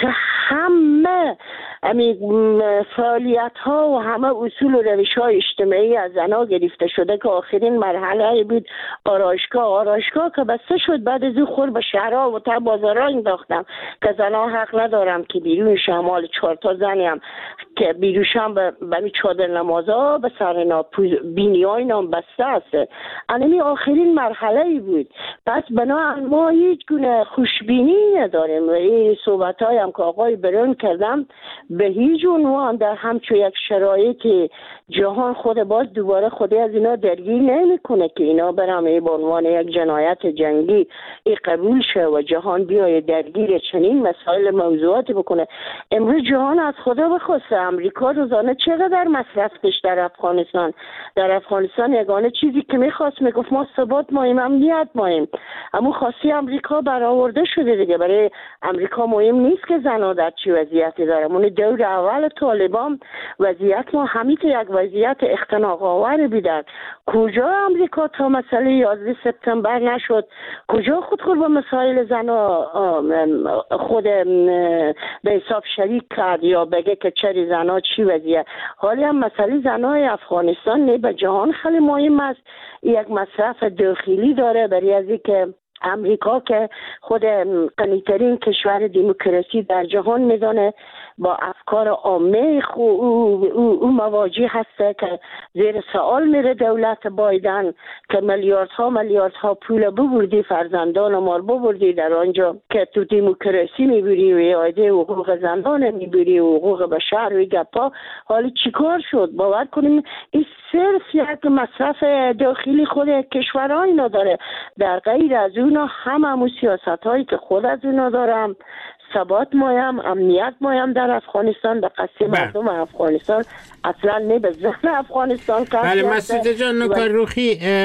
همه فعالیت ها و همه اصول و روش های اجتماعی از زنها گرفته شده که آخرین مرحله بود آرایشگاه که بسته شد، بعد از او خور به شهرها و تا بازارها انداختم که زنها حق ندارم که بیرون شمال 4 تا زنی هم که بیروشم به چادر نمازها به سر بینی های نام بسته است. اینمی آخرین مرحله ای بود. پس بنابراین ما هیچ گونه خوشبینی نداریم و این صحبت های هم که آقای برون کردم به هیچ عنوان در همچون یک شرایط جهان خود باز دوباره خود از اینا درگیر نمیکنه که اینا برام به عنوان یک جنایت جنگی ای قبول شه و جهان بیای درگیر چنین مسائل موضوعات بکنه. امروز جهان از خدا بخواسته امریکا روزانه چقدر مصرف داشت در افغانستان یگانه چیزی که میخواست میگفت ما ثبات مایم، امنیت مایم، اما خاصی امریکا برآورده شده دیگه. برای امریکا مهم نیست که زنها در چی وضعیتی دارن. اون دور اول طالبان وضعیت ما همین که یک وضعیت اختناق آور بیدن. کجا امریکا تا مسئله 11 سپتامبر نشد؟ کجا خود با مسائل زنها خود به حساب شریک کرد یا بگه که چری زنها چی وضعیت؟ حالی هم مسئله زنهای افغانستان نه به جهان خیلی مهم است، یک مصرف داخلی داره برای از که امریکا که خود غنی‌ترین کشور دموکراسی در جهان میدانه با افکار عامه او مواجه هسته که زیر سوال میره دولت بایدن که میلیاردها پول ببردی فرزندان ما ببردی در آنجا که تو دموکراسی میبری و ایده حقوق زنان میبری و حقوق بشر و گپا. حالا چیکار شد؟ باور کنیم این صرف یک مصرف داخلی خود کشورهای نداره. در غیر از اونا همه سیاست هایی که خود از اونا دارم، ثبات مایم، امنیت مایم در افغانستان، به قصه مردم افغانستان اصلا نه به ذهن افغانستان. بله مسعود جان نوکرروخی،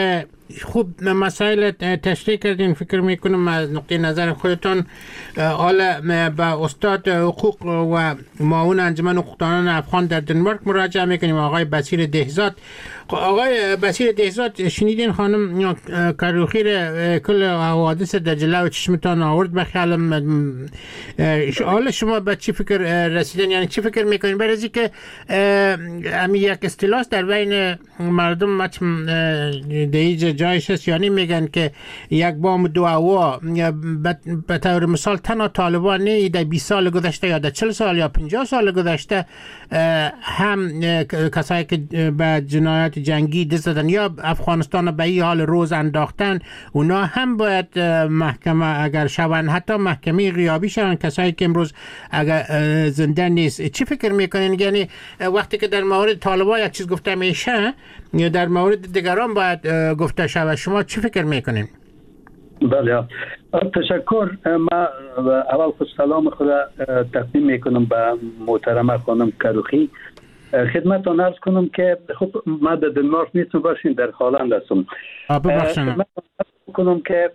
خوب مسائل تشریح کردین. فکر میکنم از نقطه نظر خودتون حالا با استاد حقوق و معاون انجمن حقوقدانان افغان در دنمارک مراجعه میکنیم، آقای بصیر دهزاد. آقای بصیر دهزاد، شنیدین خانم کروخی کل حوادث در جلو چشمتان آورد، بخیالم حالا شما به چی فکر رسیدین؟ یعنی چی فکر میکنین؟ برای از که امی یک اصطلاح در بین مردم دیج جایش هست، یعنی میگن که یک بام دو هوا، به طور مثال تنها طالبان نه در 20 سال گذشته یا در 40 سال یا 50 سال گذشته هم کسایی که به جنایات جنگی دست دادن یا افغانستان به این حال روز انداختن، اونا هم باید محکمه اگر شون، حتی محکمه غیابی شون، کسایی که امروز اگر زنده نیست. چی فکر میکنین؟ یعنی وقتی که در مورد طالبان یک چیز گفته میشه یا در مورد دیگران باید گفته شود، شما چی فکر میکنین؟ بله، تشکر. من اول خود سلام خود تقدیم میکنم به محترمه خانم کروخی. خدمتتان عرض کنم که خب من در دنمارک نیستم، باشین در هلند هستم. خدمتتان عرض کنم که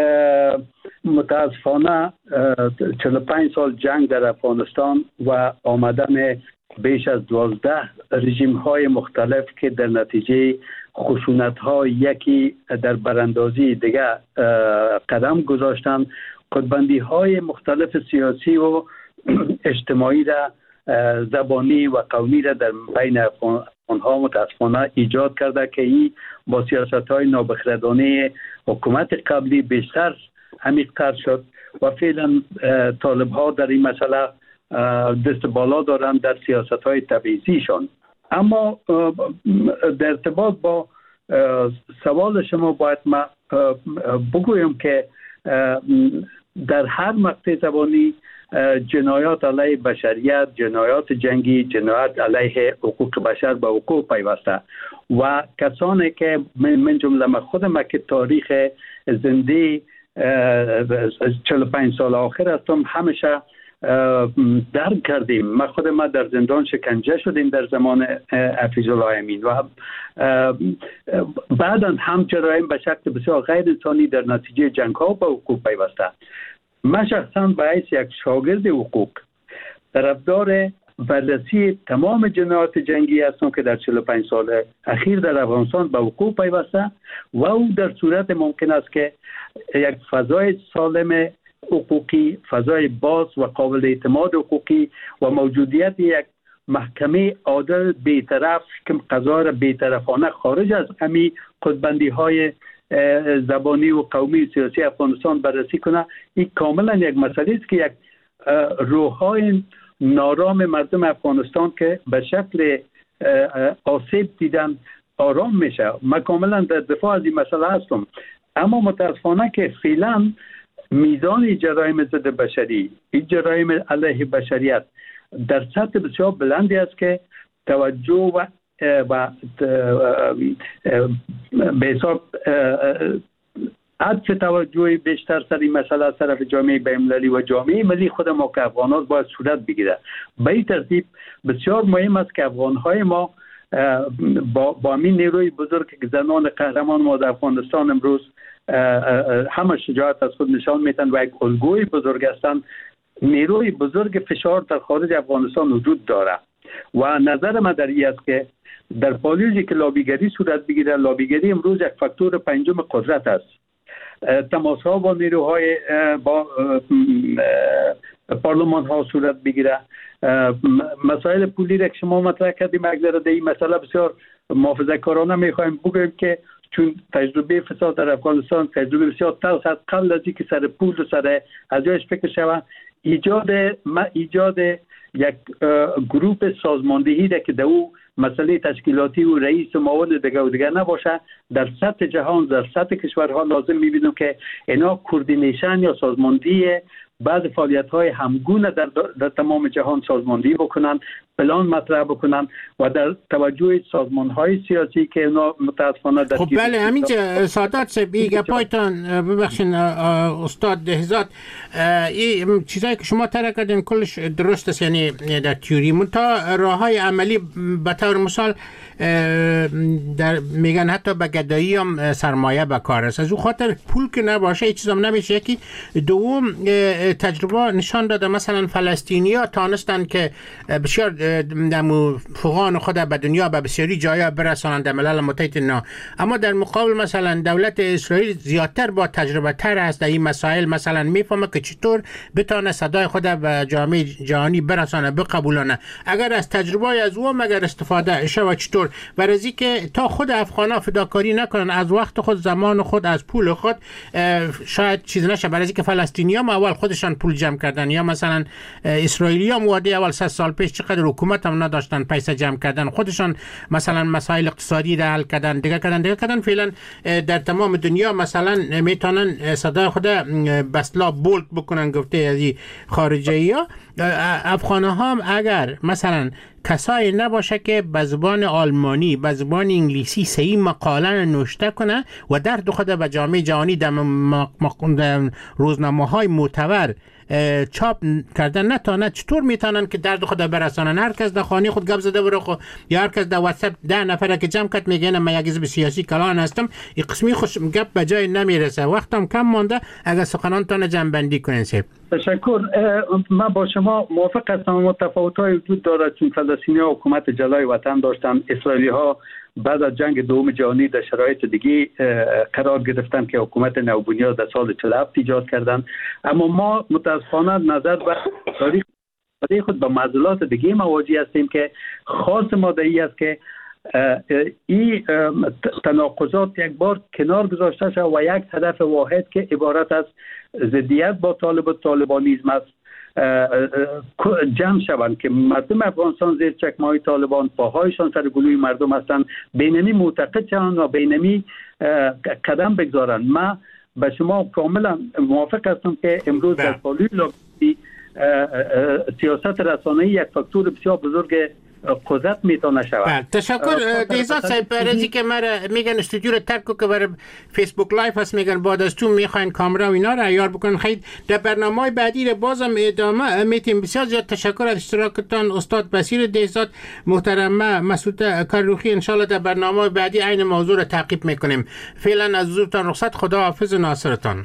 متاسفانه 45 سال جنگ در افغانستان و آمدن بیش از 12 رژیم های مختلف که در نتیجه خشونت ها یکی در براندازی دیگه قدم گذاشتن، قطبندی های مختلف سیاسی و اجتماعی را، زبانی و قومی را در بین آنها متاسفانه ایجاد کرده که این با سیاست های نابخردانه حکومت قبلی بیشتر عمیق‌تر شد و فعلا طالب ها در این مسئله دست بالا دارند در سیاست های تبعیضیشان. اما در ارتباط با سوال شما باید ما بگویم که در هر مقطع زمانی جنایات علیه بشریت، جنایات جنگی، جنایات علیه حقوق بشر به وقوع پیوسته و کسانی که من جمله خودم که تاریخ زنده 45 سال آخر هستم همیشه درک کردیم. ما خودم در زندان شکنجه شدیم در زمان حفیظ الله امین و بعدا هم جرایم به شکل بسیار غیر انسانی در نتیجه جنگ ها به وقوع پیوسته. من شخصا به حیث یک شاگرد حقوق طرفدار بررسی تمام جنایات جنگی هستم که در 45 سال اخیر در افغانستان به وقوع پیوسته و او در صورت ممکن است که یک فضای سالم حقوقی، فضای باز و قابل اعتماد حقوقی و موجودیت یک محکمه عادل بی‌طرف که قضا را بی‌طرفانه خارج از همین خودبندی های زبانی و قومی و سیاسی افغانستان بررسی کنه، این کاملا یک مسئله است که یک روح‌های نارام مردم افغانستان که به شکل آسیب دیدن آرام میشه. من کاملا در دفاع از این مسئله هستم، اما متاسفانه که فعلا میزان جرایم ضد بشری، این جرایم علیه بشریت در سطح بسیار بلندی است که توجه و به حساب عطف توجه بیشتر سر این مسئله از طرف جامعه بین‌المللی و جامعه ملی خود ما که افغانان باید صورت بگیره. به این ترتیب بسیار مهم است که افغان‌های ما با این نیروی بزرگ که زنان قهرمان ما در افغانستان امروز همه شجاعت از خود نشان میدن و یک الگوی بزرگ هستند، نیروی بزرگ فشار در خارج افغانستان وجود داره و نظر من در این است که در پالیوزی که لابیگری صورت بگیره، لابیگری امروز یک فاکتور پنجم قدرت است. تماس ها با نیروهای با پارلمان ها صورت بگیره. مسائل پولی را که شما مطرح کردیم اگر در این مسئله بسیار محافظه‌کارانه میخوایم بگویم که چون تجربه فساد در افغانستان تجربه بسیار تلخ است، قبل از اینکه سر پول و سر از جایش فکر شود ایجاد یک گروپ سازماندهی را که در او مسئله تشکیلاتی و رئیس و معاون دیگر نباشه در سطح جهان، در سطح کشورها لازم می‌بینیم که اینا کوردینیشن یا سازماندهی بعض فعالیت‌های همگونه در تمام جهان سازماندهی بکنن، پلان مطرح بکنن و در توجه سازمان‌های سیاسی که اونا متأسفانه در خب بله همینجا سادات صاحب این پایتان ببخشین استاد دهزاد، این چیزایی که شما طرح کردین کلش درست است، یعنی در تیوری منتها راه‌های عملی به طور مثال میگن حتی به گدایی هم سرمایه به کار است. از او خاطر پول که نباشه هیچ چیز هم نمیشه. یکی دوم تجربه نشان داده مثلا فلسطینی‌ها تانستن که بسیار دمو فوقان خود به دنیا به بسیاری جایا برسانند در ملل متحد نه، اما در مقابل مثلا دولت اسرائیل زیادتر با تجربه تر است در این مسائل، مثلا میفهمه که چطور بتونه صدای خود به جامعه جهانی برسانه بقبولانه. اگر از تجربه از او مگر استفاده شود چطور، ورزی که تا خود افغانا فداکاری نکنن از وقت خود، زمان خود، از پول خود، شاید چیز نشه. ورزی که فلسطینی‌ها اول خودشان پول جمع کردن، یا مثلا اسرائیلی‌ها مواده اول 100 سال پیش چقدر حکومت هم نداشتن پیسه جمع کردن، خودشان مثلا مسائل اقتصادی را حل کردن، دیگه کردن. فعلا در تمام دنیا مثلا میتونن صدای خود بسلا بولد بکنن گفته از خارجی‌ها. افغان‌ها هم اگر مثلا کسایی نباشه که به زبان آلمانی به زبان انگلیسی صحیح مقاله نوشته کنه و درد خود به جامعه جهانی در روزنامه‌های معتبر چاپ کردن نتانه، چطور میتونن که درد خود برسانن؟ هر کس در خانه خود گپ زده بره خو، یا هر کس در واتساپ 10 نفره که جمع کرد میگه من یک حزب سیاسی کلان هستم، این قسمی خوش گپ به جای نمیرسه. وقتم کم مونده، اگر سخنانتان جمع بندی کنین سید. تشکر. من با شما موافق هستم. متفاوت‌های وجود دارد، چون فلسطینی‌ها حکومت جلای وطن داشتن، اسرائیلی‌ها بعد از جنگ دوم جهانی در شرایط دیگه قرار گرفتن که حکومت نوبنیاد در سال 47 ایجاد کردن. اما ما متاسفانه نظر به تاریخ خود به معضلات دیگه مواجه هستیم که خاص ما در این است که این تناقضات یک بار کنار گذاشته شد و یک هدف واحد که عبارت از ضدیت با طالبانیزم است جمع شوند، که مردم افغانستان زیر چکمه‌های طالبان پاهایشان سر گلوی مردم هستند، بینمی معتقد شوند و بینمی قدم بگذارند. من به شما کاملا موافق هستم که امروز در پالوی لاگوسی سیاست رسانه‌ای یک فاکتور بسیار بزرگ قدرت میتونه شود. تشکر دیزاد صاحب. برای که مرا میگن استودیو رو ترک که برای فیسبوک لایف هست، میگن بعد از تو میخواین کامرا و اینا رو عیار بکنن. خیلی در برنامه‌های بعدی رو بازم ادامه میتیم. بسیار زیاد تشکر از اشتراکتان استاد بصیر دیزاد، محترم مسعود کاروخی. ان شاء الله در برنامه‌های بعدی عین موضوع رو تعقیب میکنیم. فعلا از حضورتان رخصت. خدا حافظ ناصرتان.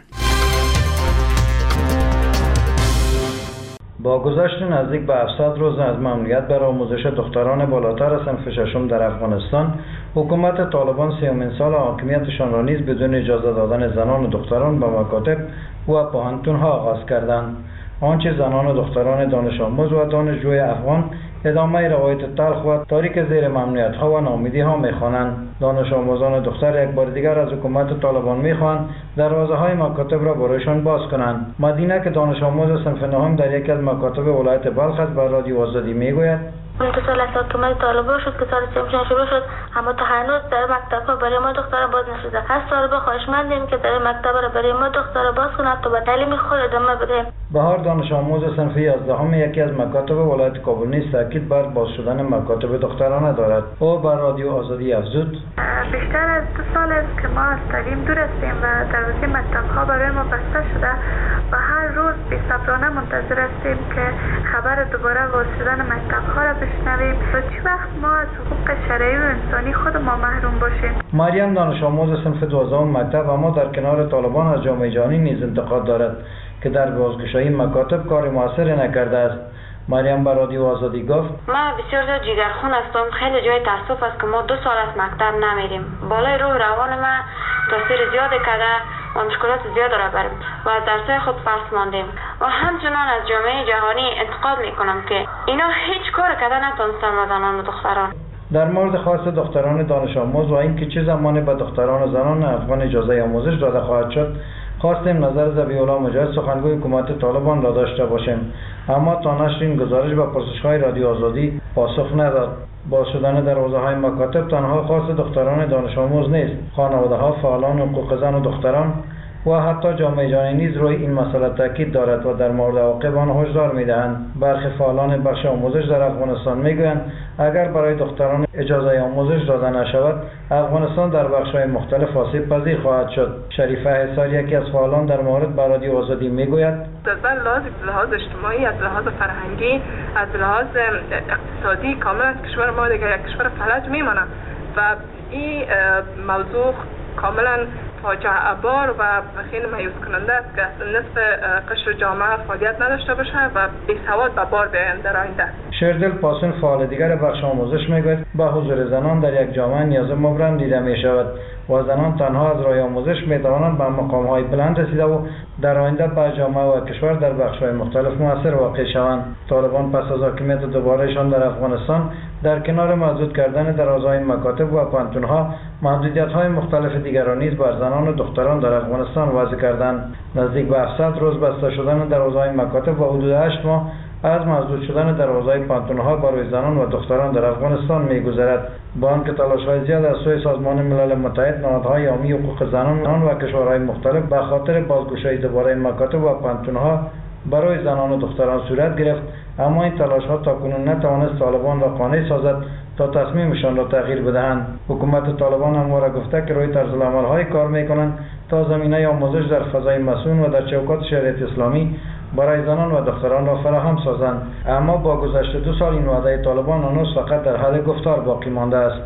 با گذشت نزدیک به 700 روز از ممنوعیت بر آموزش دختران بالاتر صنف ششم در افغانستان، حکومت طالبان 30مین سال حاکمیتشان را نیز بدون اجازه دادن زنان و دختران به مکاتب و پوهنتون‌ها آغاز کردند. آنچه زنان و دختران دانش آموز و دانشجوی افغان ادامه روایت تلخ و تاریک زیر ممنوعیت‌ها و ناامیدی‌ها می‌خوانند. دانش آموزان دختر یک بار دیگر از حکومت طالبان می‌خواهند دروازه‌های مکاتب را برایشان باز کنند. مدینه که دانش آموز صنف نهم در یکی از مکاتب ولایت بلخ است به رادیو آزادی میگوید: اون که سال از حکومت طالبان شد که سال 30 شروع شد، اما تا هنوز در مکتب‌ها برای ما دختران باز نشده. از طالبان خواهشمندیم که در مکتب‌ها را برای ما دختران باز کنند تا به تعلیم خود ادامه بدهیم. بهار دانش آموز صنف 11 یکی از مکاتب ولایت کابل نیز تاکید بر باز شدن مکاتب دخترانه دارد. او بر رادیو آزادی افزود: بیشتر از 2 سال است که ما از تعلیم دور هستیم و دروازه مکتب‌ها برای ما بسته شده و هر روز بی‌صبرانه منتظر هستیم که خبر دوباره باز شدن مکتب‌ها را بشنویم تا چه وقت ما از حقوق شرعی و انسانی خود ما محروم باشیم. مریم دانش آموز صنف 12 مکتب اما در کنار طالبان از جامعه جهانی نیز انتقاد دارد که در بازگشایی مکاتب کار موثری نکرده است. مریم به رادیو آزادی گفت: ما بسیار زیاد جگرخون هستم. خیلی جای تاسف است که ما 2 سال از مکتب نمیریم. بالای روح روان ما تاثیر زیاد کرده و مشکلات زیاد را بریم و از درسای خود فرض ماندیم و همچنان از جامعه جهانی انتقاد میکنم که اینا هیچ کار کرده نتونستن و زنان و دختران. در مورد خاص دختران دانش آموز و اینکه چه زمانی به دختران و زنان افغان اجازه آموزش داده خواهد شد، خواستیم نظر ذبیح‌الله مجاهد سخنگوی حکومت طالبان را داشته باشیم، اما تا نشر این گزارش به پرسش‌های رادیو آزادی پاسخ نداد. باز شدن دروازه‌های مکاتب تنها خاص دختران دانش آموز نیست. خانواده‌ها، فعالان حقوق زن و دختران و حتی جامعه جهانی نیز روی این مسئله تاکید دارد و در مورد عواقب آن هشدار می‌دهند. برخی فعالان بخش آموزش در افغانستان میگویند اگر برای دختران اجازه آموزش داده نشود، افغانستان در بخش‌های مختلف آسیب پذیر خواهد شد. شریفه حسار یکی از فعالان در مورد به رادیو آزادی میگوید از لحاظ اجتماعی، از لحاظ فرهنگی، از لحاظ اقتصادی کاملا کشور ما دیگر یک کشور فلج میماند و این موضوع کاملا فاجعه بار و خیلی مایوس کننده است که نصف قشر جامعه فعالیت نداشته باشه و بی‌سواد به بار بیایند در آینده. شردل پاسون فعال دیگر بخش آموزش میگوید به حضور زنان در یک جامعه نیاز مبرم دیده می شود و زنان تنها از راه آموزش می توانند به مقام های بلند رسیده و در آینده به جامعه و کشور در بخش های مختلف مؤثر واقع شوند. طالبان پس از حاکمیت دوبارهشان در افغانستان در کنار محدود کردن درازهای مکاتب و پانتونها، محدودیت های مختلف دیگر را نیز بر زنان و دختران در افغانستان وضع کردند. نزدیک به 700 روز بسته شدن درازهای مکاتب و حدود 8 ماه از محدود شدن دروازهای پانتونها برای زنان و دختران در افغانستان می‌گذرد. با آنکه تلاش‌های زیاد از سوی سازمان ملل متحد، نهادهای حامی حقوق زنان و کشورهای مختلف به خاطر بازگشایی دوباره مکاتب و پانتونها برای زنان و دختران صورت گرفت، اما این تلاش‌ها تاکنون نتوانست طالبان را قانع سازد تا تصمیمشان را تغییر بدهند. حکومت طالبان همواره گفته که روی طرزالعمل‌های کار می‌کنند تا زمینه آموزش در فضای مسئول و در چوکات شریعت اسلامی برای زنان و دختران را فراهم سازند، اما با گذشت 2 سال این وعده طالبان هنوز فقط در حال گفتار باقی مانده است.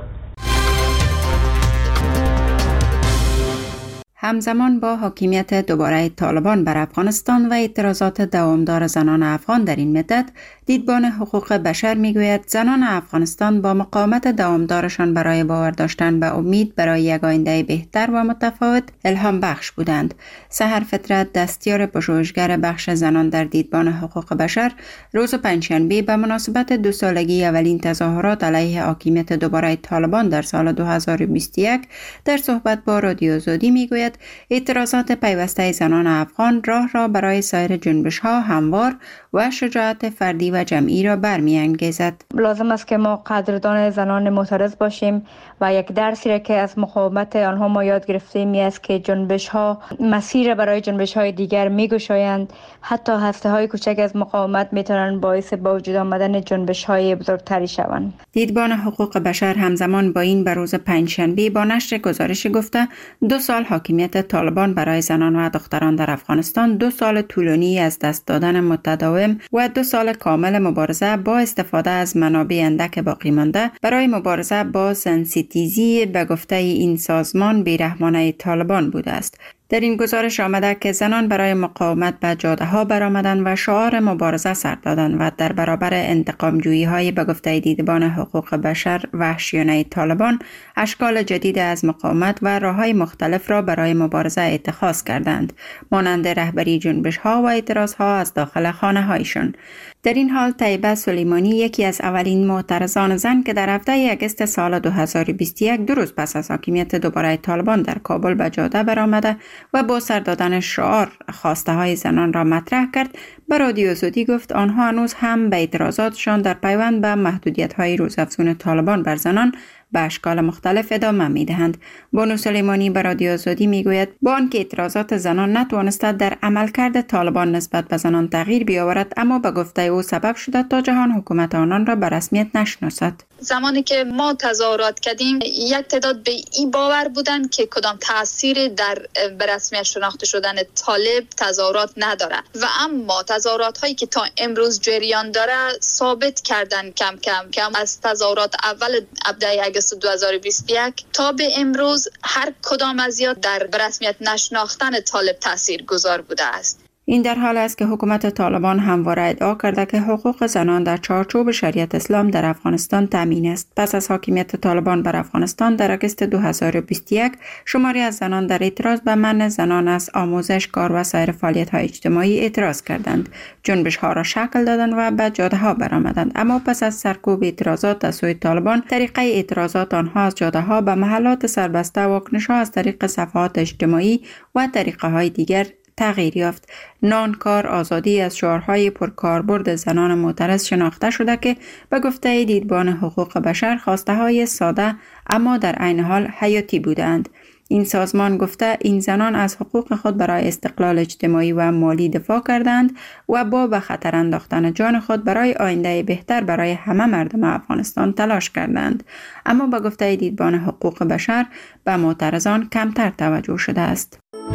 همزمان با حاکمیت دوباره طالبان بر افغانستان و اعتراضات دوامدار زنان افغان در این مدت، دیدبان حقوق بشر میگوید زنان افغانستان با مقاومت دوامدارشان برای باور داشتن به امید برای یک آینده بهتر و متفاوت الهام بخش بودند. سحر فطرت، دستیار پژوهشگر بخش زنان در دیدبان حقوق بشر، روز پنجشنبه به مناسبت 2 سالگی اولین تظاهرات علیه حاکمیت دوباره طالبان در سال 2021 در صحبت با رادیو آزادی میگوید اعتراضات پیوسته زنان افغان راه را برای سایر جنبش‌ها هموار و شجاعت فردی و جمعی را برمی‌انگیزد. لازم است که ما قدردان زنان معترض باشیم و یک درسی را که از مقاومت آنها ما یاد گرفتیم است که جنبش‌ها مسیر برای جنبش‌های دیگر می‌گشایند. حتی هسته‌های کوچک از مقاومت می‌توانند باعث به وجود آمدن جنبش‌های بزرگتری شوند. دیدبان حقوق بشر همزمان با این به روز پنجشنبه با نشر گزارش گفته 2 سال حاکمیت طالبان برای زنان و دختران در افغانستان 2 سال طولانی از دست دادن متداوم و 2 سال کامل مبارزه با استفاده از منابع اندک باقی مانده برای مبارزه با سنسیتیزی به گفته این سازمان بیرحمانه طالبان بوده است. در این گزارش آمده که زنان برای مقاومت به جاده‌ها برآمدند و شعار مبارزه سر دادند و در برابر انتقام‌جویی‌های به گفته دیدبان حقوق بشر وحشیانه طالبان اشکال جدید از مقاومت و راه‌های مختلف را برای مبارزه اتخاذ کردند، مانند رهبری جنبش‌ها و اعتراض‌ها از داخل خانه‌هایشان. در این حال طیبه سلیمانی، یکی از اولین معترضان زن که در هفته اگست سال 2021 2 روز پس از حاکمیت دوباره طالبان در کابل به جاده برآمده و با سر دادن شعار خواسته های زنان را مطرح کرد، به رادیو آزادی گفت آنها هنوز هم به اعتراضاتشان در پیوند به محدودیت های روزافزون طالبان بر زنان به اشکال مختلف ادامه می‌دهند. بانو سلیمانی به رادیو آزادی میگوید با آنکه اعتراضات زنان نتوانسته در عملکرد طالبان نسبت به زنان تغییر بیاورد، اما به گفته او سبب شده تا جهان حکومت آنان را به رسمیت نشناسد. زمانی که ما تظاهرات کردیم، یک تعداد به این باور بودند که کدام تأثیر در به رسمیت شناخته شدن طالب تظاهرات نداره و اما تظاهرات هایی که تا امروز جریان داره ثابت کردن کم کم از تظاهرات اول ابتدای اگست 2021 تا به امروز هر کدام از یا در به رسمیت نشناختن طالب تأثیر گذار بوده است. این در حال است که حکومت طالبان همواره ادعا کرده که حقوق زنان در چارچوب شریعت اسلام در افغانستان تامین است. پس از حاکمیت طالبان بر افغانستان در اگست 2021 شماری از زنان در اعتراض به منع زنان از آموزش، کار و سایر فعالیت‌های اجتماعی اعتراض کردند. جنبش‌ها را شکل دادند و به جاده‌ها برآمدند، اما پس از سرکوب اعتراضات از سوی طالبان، طریقه اعتراضات آنها از جاده‌ها به محلات سربسته، واکنش‌ها از طریق صفحات اجتماعی و طریقه‌های دیگر تغییر یافت. نانکار آزادی از شعارهای پرکاربرد زنان معترض شناخته شده که به گفته دیدبان حقوق بشر خواسته های ساده اما در عین حال حیاتی بودند. این سازمان گفته این زنان از حقوق خود برای استقلال اجتماعی و مالی دفاع کردند و با به خطر انداختن جان خود برای آینده بهتر برای همه مردم افغانستان تلاش کردند. اما به گفته دیدبان حقوق بشر به معترضان کمتر توجه شده است.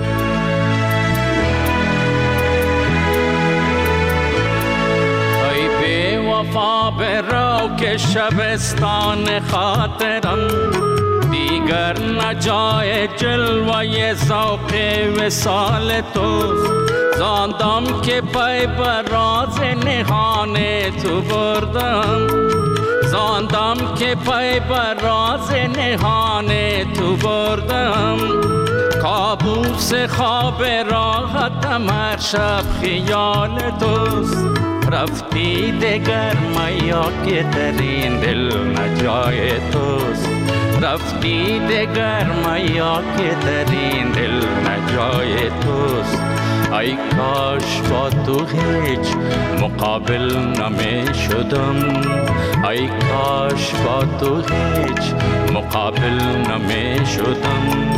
وفا برو که شبستان خاطرم دیگر نجای جلوه ذوق وصال توست. زاندم که پی بر راز نهان تو بردم، زاندم که پی بر راز نهان تو بردم. کابوس خواب راحتم هر شب خیال توست. رفتی دگر میا که در این دل نجای توست. رفتی دگر میا که در این دل نجای توست. ای کاش با تو هیچ مقابل نمی شدم. ای کاش با تو هیچ مقابل نمی شدم.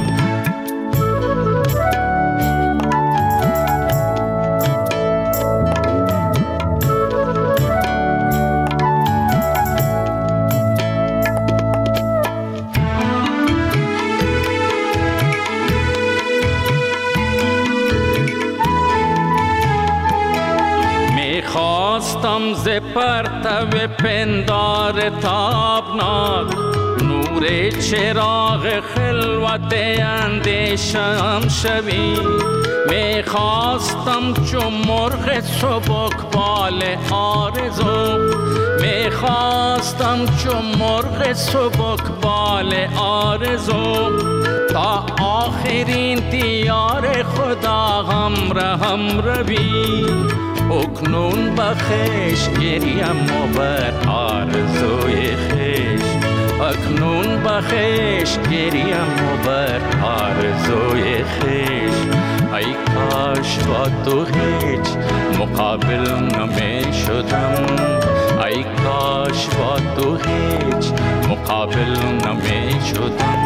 خواستم ز پرتو پندار تابناک نور چراغ خلوت اندیشم شوی. می خواستم چون مرغ سبکبال آرزو، می خواستم چون مرغ سبکبال آرزو تا آخرین دیار خدا هم روی. اکنون بخش گریم و بر آرزوی خیش، اکنون بخش گریم و بر آرزوی خیش. ای کاش با تو هیچ مقابل نمی شدم. ای کاش با تو هیچ مقابل نمی شدم.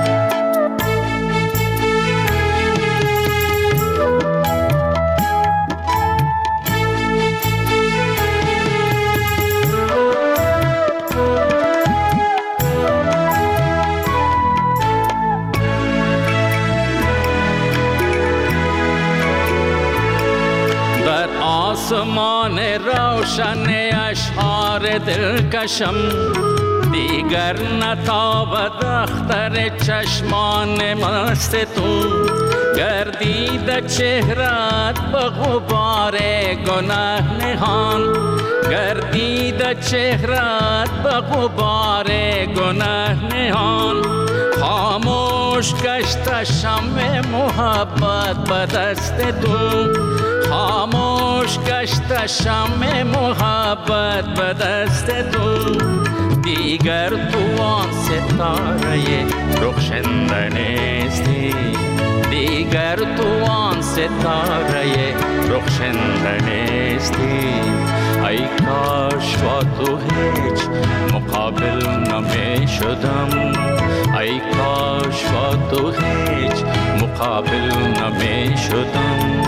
آسمان روشن اشعار دلکشم دیگر نتابد اختر چشمان مست تو. گردید چهرت به غبار گناه نهان، گردید چهرت به غبار گناه نهان. خاموش گشت شمع محبت به دست تو، خاموش گشت شمع محبت به دست تو. دیگر تو آن ستاره رخشنده نیستی، دیگر تو آن ستاره رخشنده نیستی. ای کاش با تو هیچ مقابل نمی شدم. ای کاش با تو هیچ مقابل نمی شدم.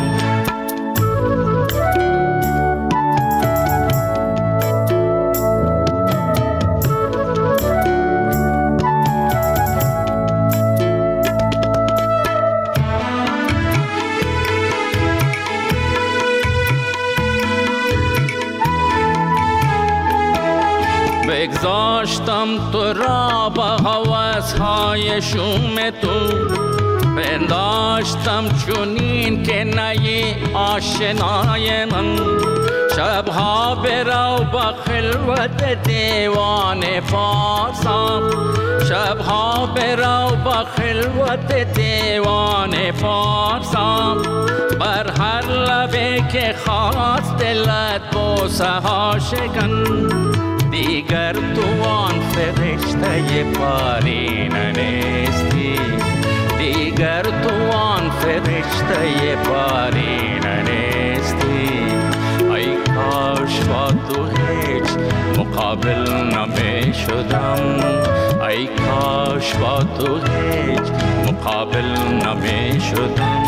بگذاشتم تو را با هوس‌های شوم تو، پنداشتم چونین که نی آشنای من. شبها برو با خلوت دیوان فارسم، شبها برو با خلوت دیوان فارسم. بر هر لبه که خواست دلت بوسه ها شکن. دیگر تو آن فرشته پارینه نیستی، دیگر تو آن فرشته پارینه نیستی. ای کاش با تو هیچ مقابل نمی شدم. ای کاش با تو هیچ مقابل نمی شدم.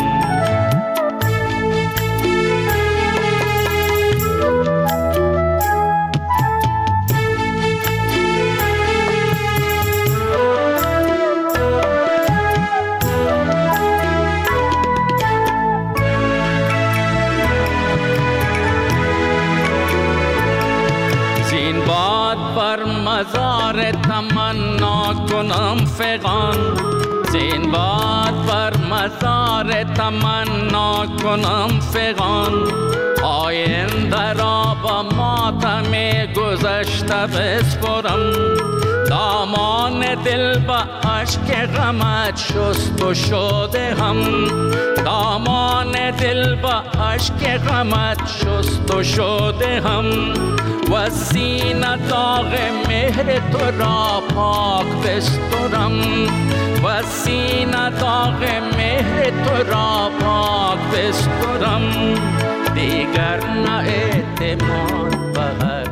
مزار تمنا کنم فغان، زین باد بر مزار تمنا کنم فغان. آینده را با ماتم گذشته بسپرم، دامان دل با عشق غمت شست و شده هم. دامان دل با عشق غمت شست و شده هم. و سینه داغ مهر تو را پاک بسترم، و سینه داغ مهر تو را پاک بسترم. دیگر نه اعتماد به